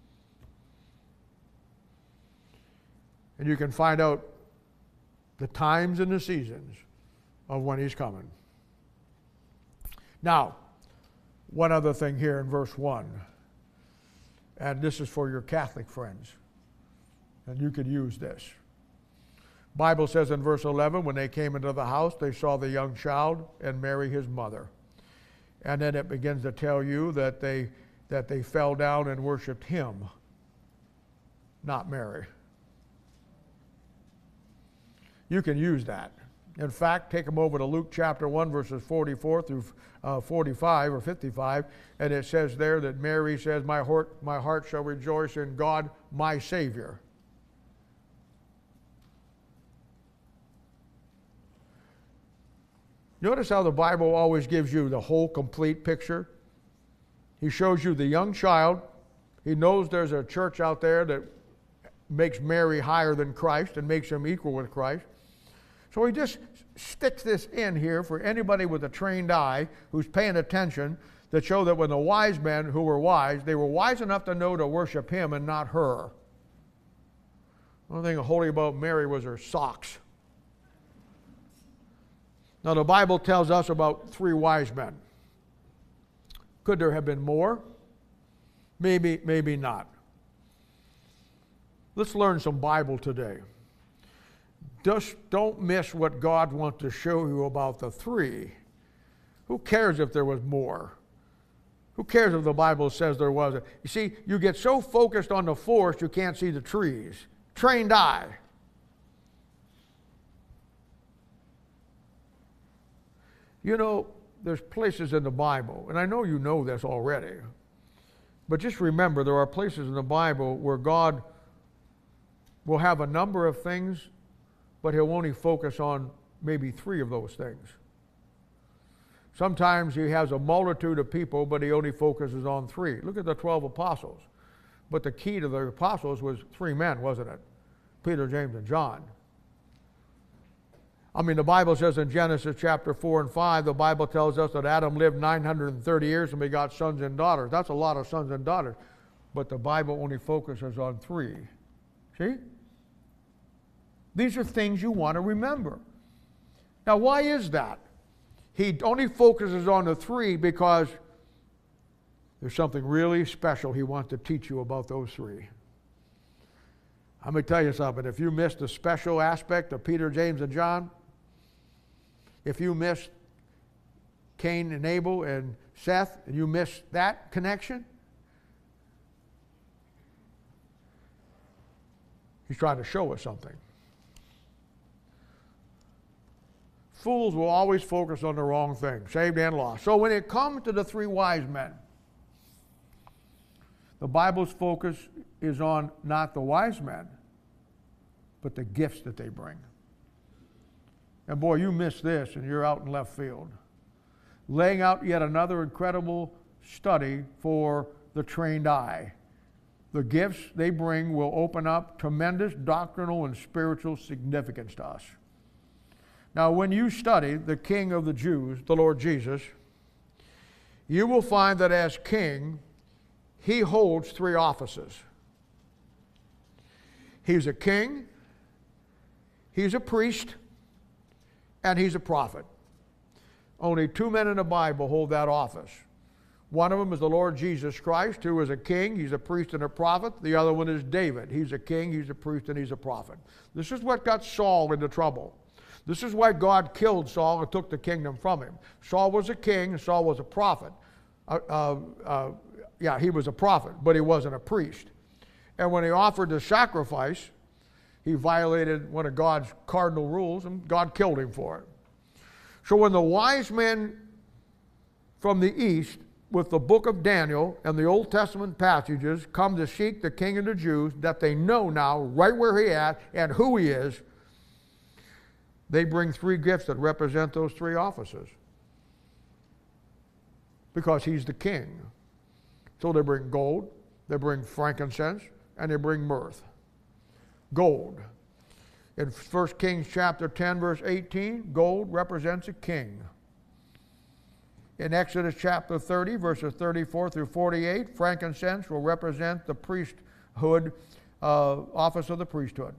And you can find out the times and the seasons of when he's coming. Now, one other thing here in verse 1. And this is for your Catholic friends. And you could use this. Bible says in verse 11, when they came into the house, they saw the young child and Mary his mother. And then it begins to tell you that they fell down and worshiped him, not Mary. You can use that. In fact, take them over to Luke chapter 1, verses 44 through 45 or 55, and it says there that Mary says, my heart shall rejoice in God, my Savior. Notice how the Bible always gives you the whole complete picture. He shows you the young child. He knows there's a church out there that makes Mary higher than Christ and makes him equal with Christ. So he just sticks this in here for anybody with a trained eye who's paying attention, that show that when the wise men who were wise, they were wise enough to know to worship him and not her. The only thing holy about Mary was her socks. Now the Bible tells us about 3 wise men. Could there have been more? Maybe, maybe not. Let's learn some Bible today. Just don't miss what God wants to show you about the 3. Who cares if there was more? Who cares if the Bible says there wasn't? You see, you get so focused on the forest you can't see the trees. Trained eye. You know, there's places in the Bible, and I know you know this already, but just remember there are places in the Bible where God will have a number of things, but he'll only focus on maybe 3 of those things. Sometimes he has a multitude of people, but he only focuses on 3. Look at the 12 apostles. But the key to the apostles was 3 men, wasn't it? Peter, James, and John. I mean, the Bible says in Genesis chapter 4 and 5, the Bible tells us that Adam lived 930 years and begot sons and daughters. That's a lot of sons and daughters. But the Bible only focuses on 3. See? These are things you want to remember. Now, why is that? He only focuses on the 3 because there's something really special he wants to teach you about those 3. Let me tell you something. If you missed the special aspect of Peter, James, and John, if you missed Cain and Abel and Seth, and you missed that connection, he's trying to show us something. Fools will always focus on the wrong thing, saved and lost. So when it comes to the 3 wise men, the Bible's focus is on not the wise men, but the gifts that they bring. And boy, you miss this and you're out in left field. Laying out yet another incredible study for the trained eye. The gifts they bring will open up tremendous doctrinal and spiritual significance to us. Now, when you study the King of the Jews, the Lord Jesus, you will find that as king, he holds 3 offices. He's a king, he's a priest, and he's a prophet. Only 2 men in the Bible hold that office. One of them is the Lord Jesus Christ, who is a king, he's a priest and a prophet. The other one is David. He's a king, he's a priest, and he's a prophet. This is what got Saul into trouble. This is why God killed Saul and took the kingdom from him. Saul was a king, and Saul was a prophet. He was a prophet, but he wasn't a priest. And when he offered the sacrifice, he violated one of God's cardinal rules, and God killed him for it. So when the wise men from the east, with the book of Daniel and the Old Testament passages, come to seek the King of the Jews, that they know now right where he is and who he is, they bring 3 gifts that represent those 3 offices. Because he's the king. So they bring gold, they bring frankincense, and they bring myrrh. Gold. In 1 Kings chapter 10, verse 18, gold represents a king. In Exodus chapter 30, verses 34 through 48, frankincense will represent the priesthood, office of the priesthood.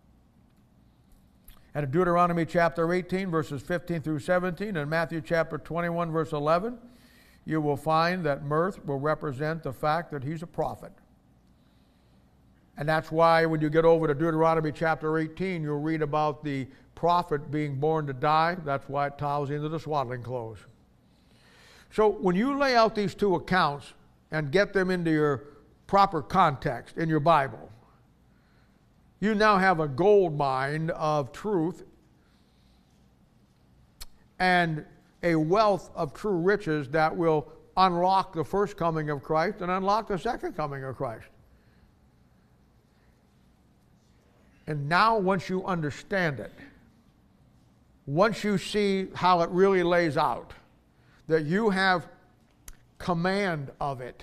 And in Deuteronomy chapter 18, verses 15 through 17, and Matthew chapter 21, verse 11, you will find that myrrh will represent the fact that he's a prophet. And that's why when you get over to Deuteronomy chapter 18, you'll read about the prophet being born to die. That's why it ties into the swaddling clothes. So when you lay out these two accounts and get them into your proper context in your Bible, you now have a gold mine of truth and a wealth of true riches that will unlock the first coming of Christ and unlock the second coming of Christ. And now once you understand it, once you see how it really lays out, that you have command of it,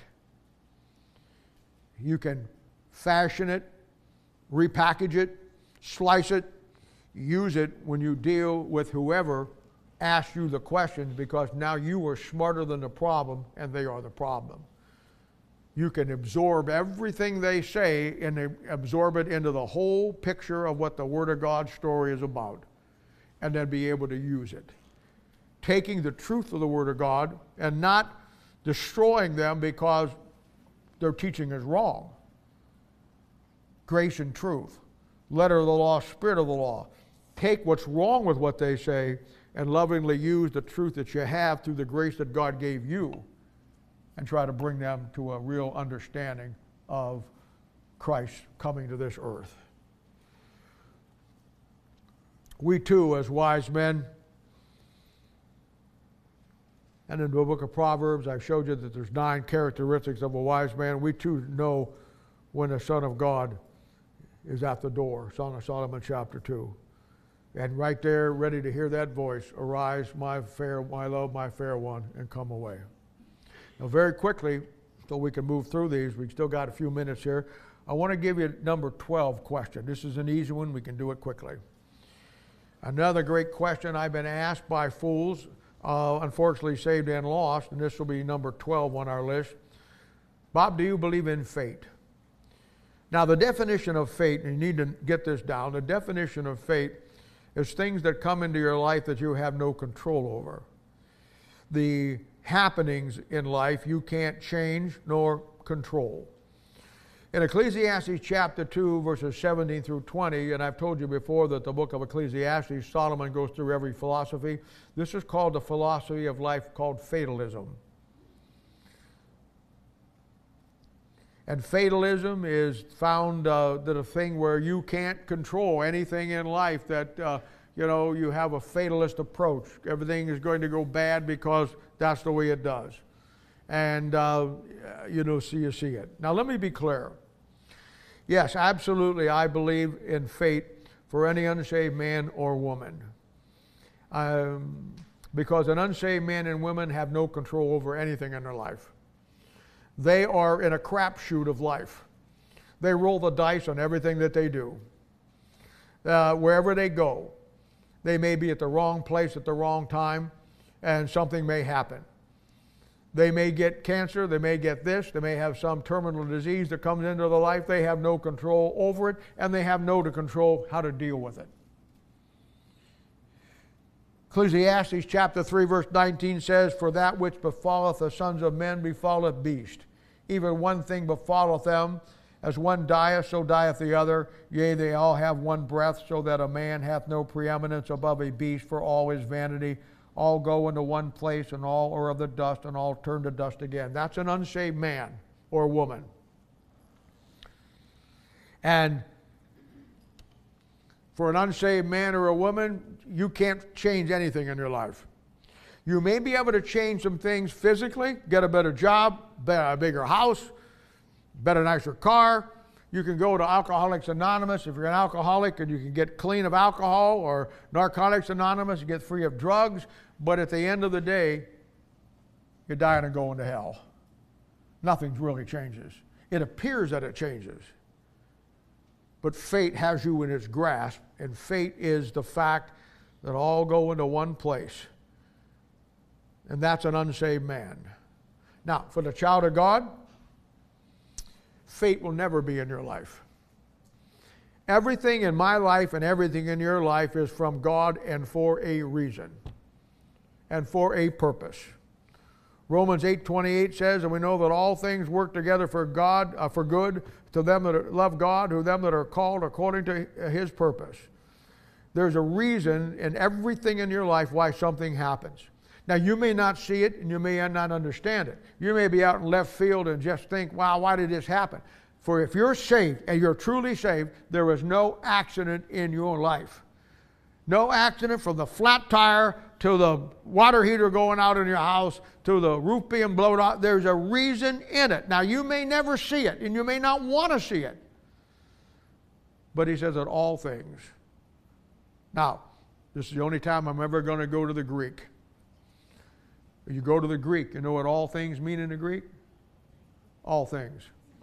you can fashion it, repackage it, slice it, use it when you deal with whoever asks you the questions, because now you are smarter than the problem and they are the problem. You can absorb everything they say and absorb it into the whole picture of what the Word of God story is about, and then be able to use it. Taking the truth of the Word of God and not destroying them because their teaching is wrong. Grace and truth. Letter of the law, spirit of the law. Take what's wrong with what they say and lovingly use the truth that you have through the grace that God gave you, and try to bring them to a real understanding of Christ coming to this earth. We too, as wise men, and in the book of Proverbs, I've showed you that there's 9 characteristics of a wise man. We too know when the Son of God is at the door. Song of Solomon chapter 2. And right there, ready to hear that voice, arise, my love, my fair one, and come away. Now very quickly, so we can move through these, we've still got a few minutes here, I want to give you number 12 question. This is an easy one, we can do it quickly. Another great question I've been asked by fools, unfortunately saved and lost, and this will be number 12 on our list. Bob, do you believe in fate? Now the definition of fate, and you need to get this down, the definition of fate is things that come into your life that you have no control over. The happenings in life you can't change nor control. In Ecclesiastes chapter 2, verses 17 through 20, and I've told you before that the book of Ecclesiastes, Solomon goes through every philosophy. This is called the philosophy of life, called fatalism. And fatalism is found that a thing where you can't control anything in life, that you have a fatalist approach. Everything is going to go bad because that's the way it does. And you see it. Now let me be clear. Yes, absolutely, I believe in fate for any unsaved man or woman. Because an unsaved man and woman have no control over anything in their life. They are in a crapshoot of life. They roll the dice on everything that they do. Wherever they go, they may be at the wrong place at the wrong time, and something may happen. They may get cancer, they may get this, they may have some terminal disease that comes into their life. They have no control over it, and they have no control how to deal with it. Ecclesiastes chapter 3 verse 19 says, "For that which befalleth the sons of men befalleth beast. Even one thing befalleth them, as one dieth, so dieth the other. Yea, they all have one breath, so that a man hath no preeminence above a beast, for all is vanity. All go into one place, and all are of the dust, and all turn to dust again." That's an unsaved man or woman. And for an unsaved man or a woman, you can't change anything in your life. You may be able to change some things physically, get a better job, a bigger house, better, nicer car. You can go to Alcoholics Anonymous if you're an alcoholic, and you can get clean of alcohol, or Narcotics Anonymous and get free of drugs. But at the end of the day, you're dying and going to hell. Nothing really changes. It appears that it changes. But fate has you in its grasp, and fate is the fact that all go into one place. And that's an unsaved man. Now, for the child of God, fate will never be in your life. Everything in my life and everything in your life is from God and for a reason and for a purpose. Romans 8:28 says, "And we know that all things work together for God, for good to them that love God, to them that are called according to His purpose." There's a reason in everything in your life why something happens. Now, you may not see it and you may not understand it. You may be out in left field and just think, wow, why did this happen? For if you're saved and you're truly saved, there is no accident in your life. No accident from the flat tire to the water heater going out in your house to the roof being blown out. There's a reason in it. Now, you may never see it and you may not want to see it. But he says that all things. Now, this is the only time I'm ever going to go to the Greek. You go to the Greek, you know what all things mean in the Greek? All things.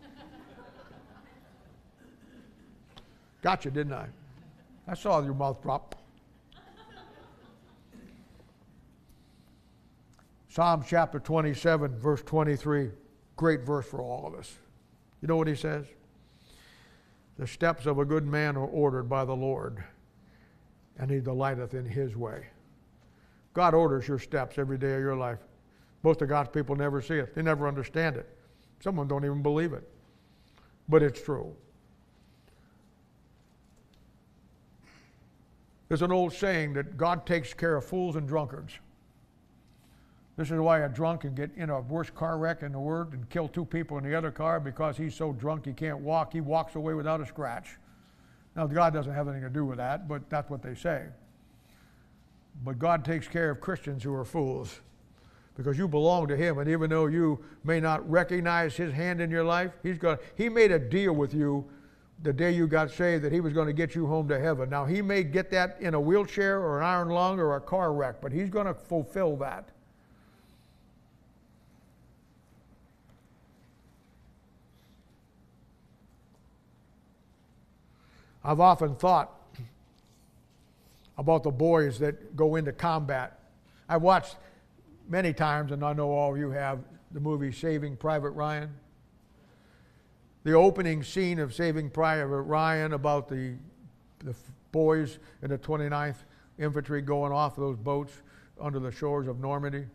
Gotcha, didn't I? I saw your mouth drop. Psalm chapter 27, verse 23. Great verse for all of us. You know what he says? The steps of a good man are ordered by the Lord, and he delighteth in his way. God orders your steps every day of your life. Most of God's people never see it. They never understand it. Some of them don't even believe it. But it's true. There's an old saying that God takes care of fools and drunkards. This is why a drunk can get in a worse car wreck in the world and kill 2 people in the other car because he's so drunk he can't walk. He walks away without a scratch. Now, God doesn't have anything to do with that, but that's what they say. But God takes care of Christians who are fools because you belong to him. And even though you may not recognize his hand in your life, he made a deal with you the day you got saved that he was going to get you home to heaven. Now, he may get that in a wheelchair or an iron lung or a car wreck, but he's going to fulfill that. I've often thought about the boys that go into combat. I've watched many times, and I know all of you have, the movie Saving Private Ryan. The opening scene of Saving Private Ryan about the boys in the 29th Infantry going off those boats under the shores of Normandy.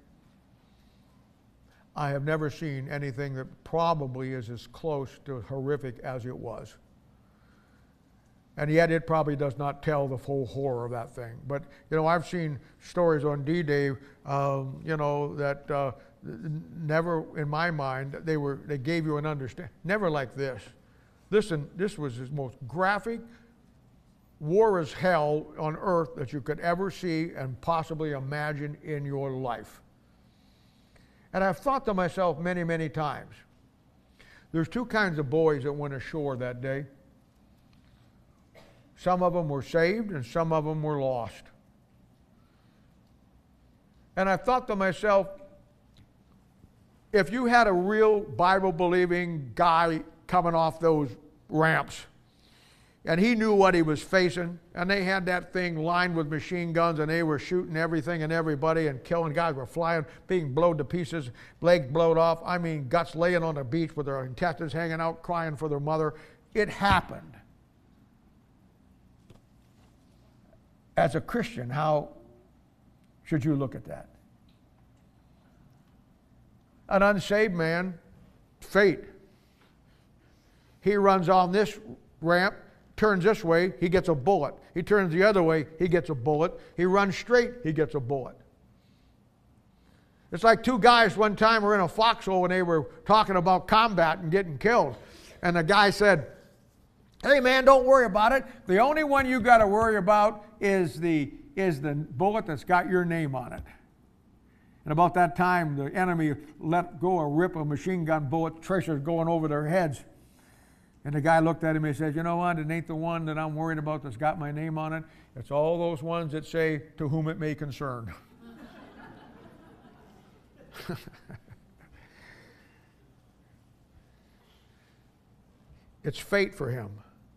I have never seen anything that probably is as close to horrific as it was. And yet it probably does not tell the full horror of that thing. But, you know, I've seen stories on D-Day, you know, that never, in my mind, they gave you an understanding. Never like this. This was the most graphic war as hell on earth that you could ever see and possibly imagine in your life. And I've thought to myself many, many times, there's 2 kinds of boys that went ashore that day. Some of them were saved and some of them were lost. And I thought to myself, if you had a real Bible-believing guy coming off those ramps, and he knew what he was facing, and they had that thing lined with machine guns, and they were shooting everything and everybody and killing, guys were flying, being blown to pieces, legs blowed off, I mean, guts laying on the beach with their intestines hanging out, crying for their mother. It happened. As a Christian, how should you look at that? An unsaved man, fate. He runs on this ramp, turns this way, he gets a bullet. He turns the other way, he gets a bullet. He runs straight, he gets a bullet. It's like 2 guys one time were in a foxhole and they were talking about combat and getting killed. And the guy said, hey man, don't worry about it. The only one you got to worry about is the bullet that's got your name on it. And about that time, the enemy let go a rip of machine gun bullet tracers going over their heads. And the guy looked at him and said, you know what, it ain't the one that I'm worried about that's got my name on it. It's all those ones that say, to whom it may concern. It's fate for him.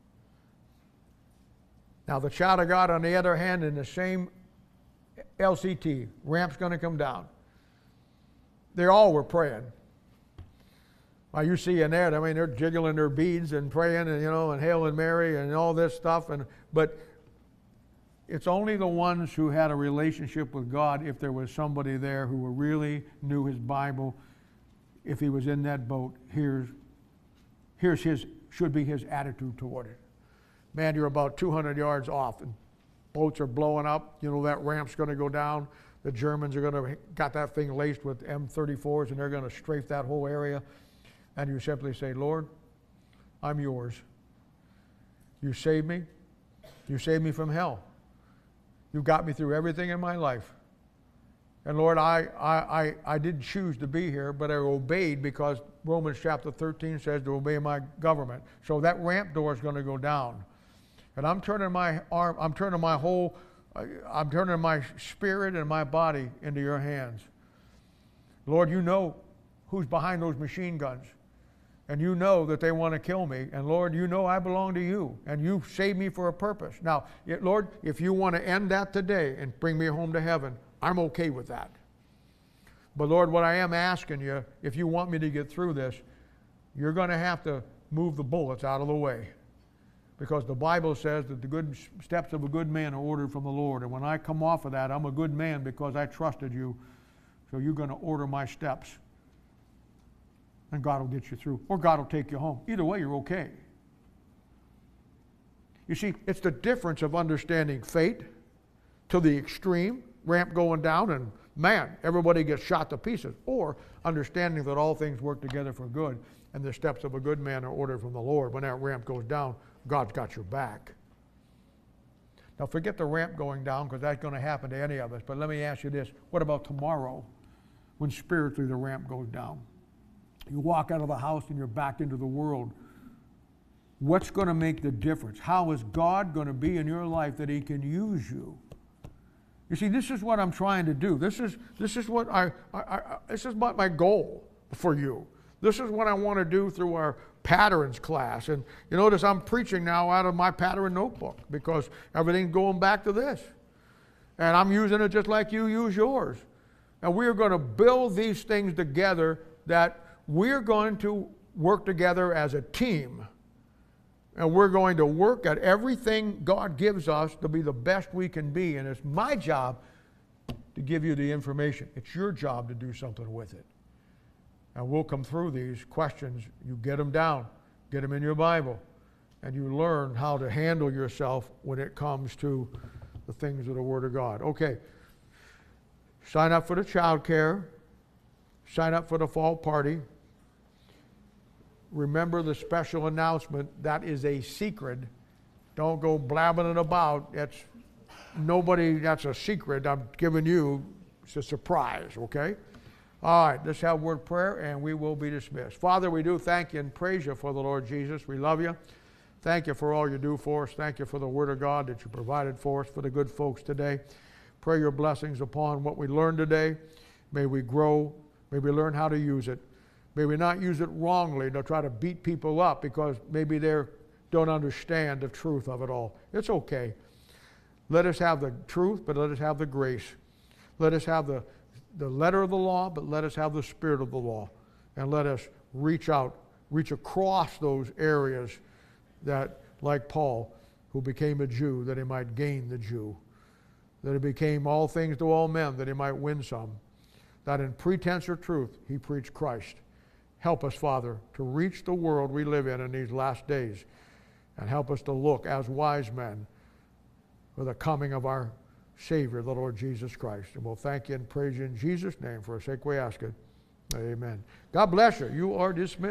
Now the child of God, on the other hand, in the same LCT, ramp's going to come down. They all were praying. Well, you see in there, I mean, they're jiggling their beads and praying, and you know, and hailing Mary and all this stuff. But it's only the ones who had a relationship with God, if there was somebody there who really knew his Bible, if he was in that boat, here's his, should be his attitude toward it. Man, you're about 200 yards off, and boats are blowing up. You know that ramp's going to go down. The Germans are going to got that thing laced with M34s, and they're going to strafe that whole area. And you simply say, Lord, I'm yours. You saved me. You saved me from hell. You got me through everything in my life. And Lord, I didn't choose to be here, but I obeyed because Romans chapter 13 says to obey my government. So that ramp door is going to go down. And I'm turning my arm, I'm turning my spirit and my body into your hands. Lord, you know who's behind those machine guns. And you know that they want to kill me. And Lord, you know I belong to you. And you saved me for a purpose. Now, Lord, if you want to end that today and bring me home to heaven, I'm okay with that. But Lord, what I am asking you, if you want me to get through this, you're going to have to move the bullets out of the way. Because the Bible says that the good steps of a good man are ordered from the Lord. And when I come off of that, I'm a good man because I trusted you. So you're going to order my steps. And God will get you through. Or God will take you home. Either way, you're okay. You see, it's the difference of understanding fate to the extreme, ramp going down, and man, everybody gets shot to pieces. Or understanding that all things work together for good, and the steps of a good man are ordered from the Lord. When that ramp goes down, God's got your back. Now forget the ramp going down, because that's going to happen to any of us. But let me ask you this. What about tomorrow, when spiritually the ramp goes down? You walk out of the house and you're back into the world. What's going to make the difference? How is God going to be in your life that He can use you? You see, this is what I'm trying to do. This is what this is my goal for you. This is what I want to do through our patterns class. And you notice I'm preaching now out of my pattern notebook because everything's going back to this. And I'm using it just like you use yours. And we are going to build these things together that we're going to work together as a team. And we're going to work at everything God gives us to be the best we can be. And it's my job to give you the information. It's your job to do something with it. And we'll come through these questions. You get them down. Get them in your Bible. And you learn how to handle yourself when it comes to the things of the Word of God. Okay. Sign up for the child care. Sign up for the fall party. Remember the special announcement. That is a secret. Don't go blabbing it about. That's a secret I'm giving you. It's a surprise, okay? All right, let's have a word of prayer and we will be dismissed. Father, we do thank you and praise you for the Lord Jesus. We love you. Thank you for all you do for us. Thank you for the Word of God that you provided for us, for the good folks today. Pray your blessings upon what we learned today. May we grow. May we learn how to use it. May we not use it wrongly to try to beat people up because maybe they don't understand the truth of it all. It's okay. Let us have the truth, but let us have the grace. Let us have the letter of the law, but let us have the spirit of the law. And let us reach across those areas that, like Paul, who became a Jew, that he might gain the Jew. That he became all things to all men, that he might win some. That in pretense or truth, he preached Christ. Help us, Father, to reach the world we live in these last days. And help us to look as wise men for the coming of our Savior, the Lord Jesus Christ. And we'll thank you and praise you in Jesus' name. For our sake we ask it. Amen. God bless you. You are dismissed.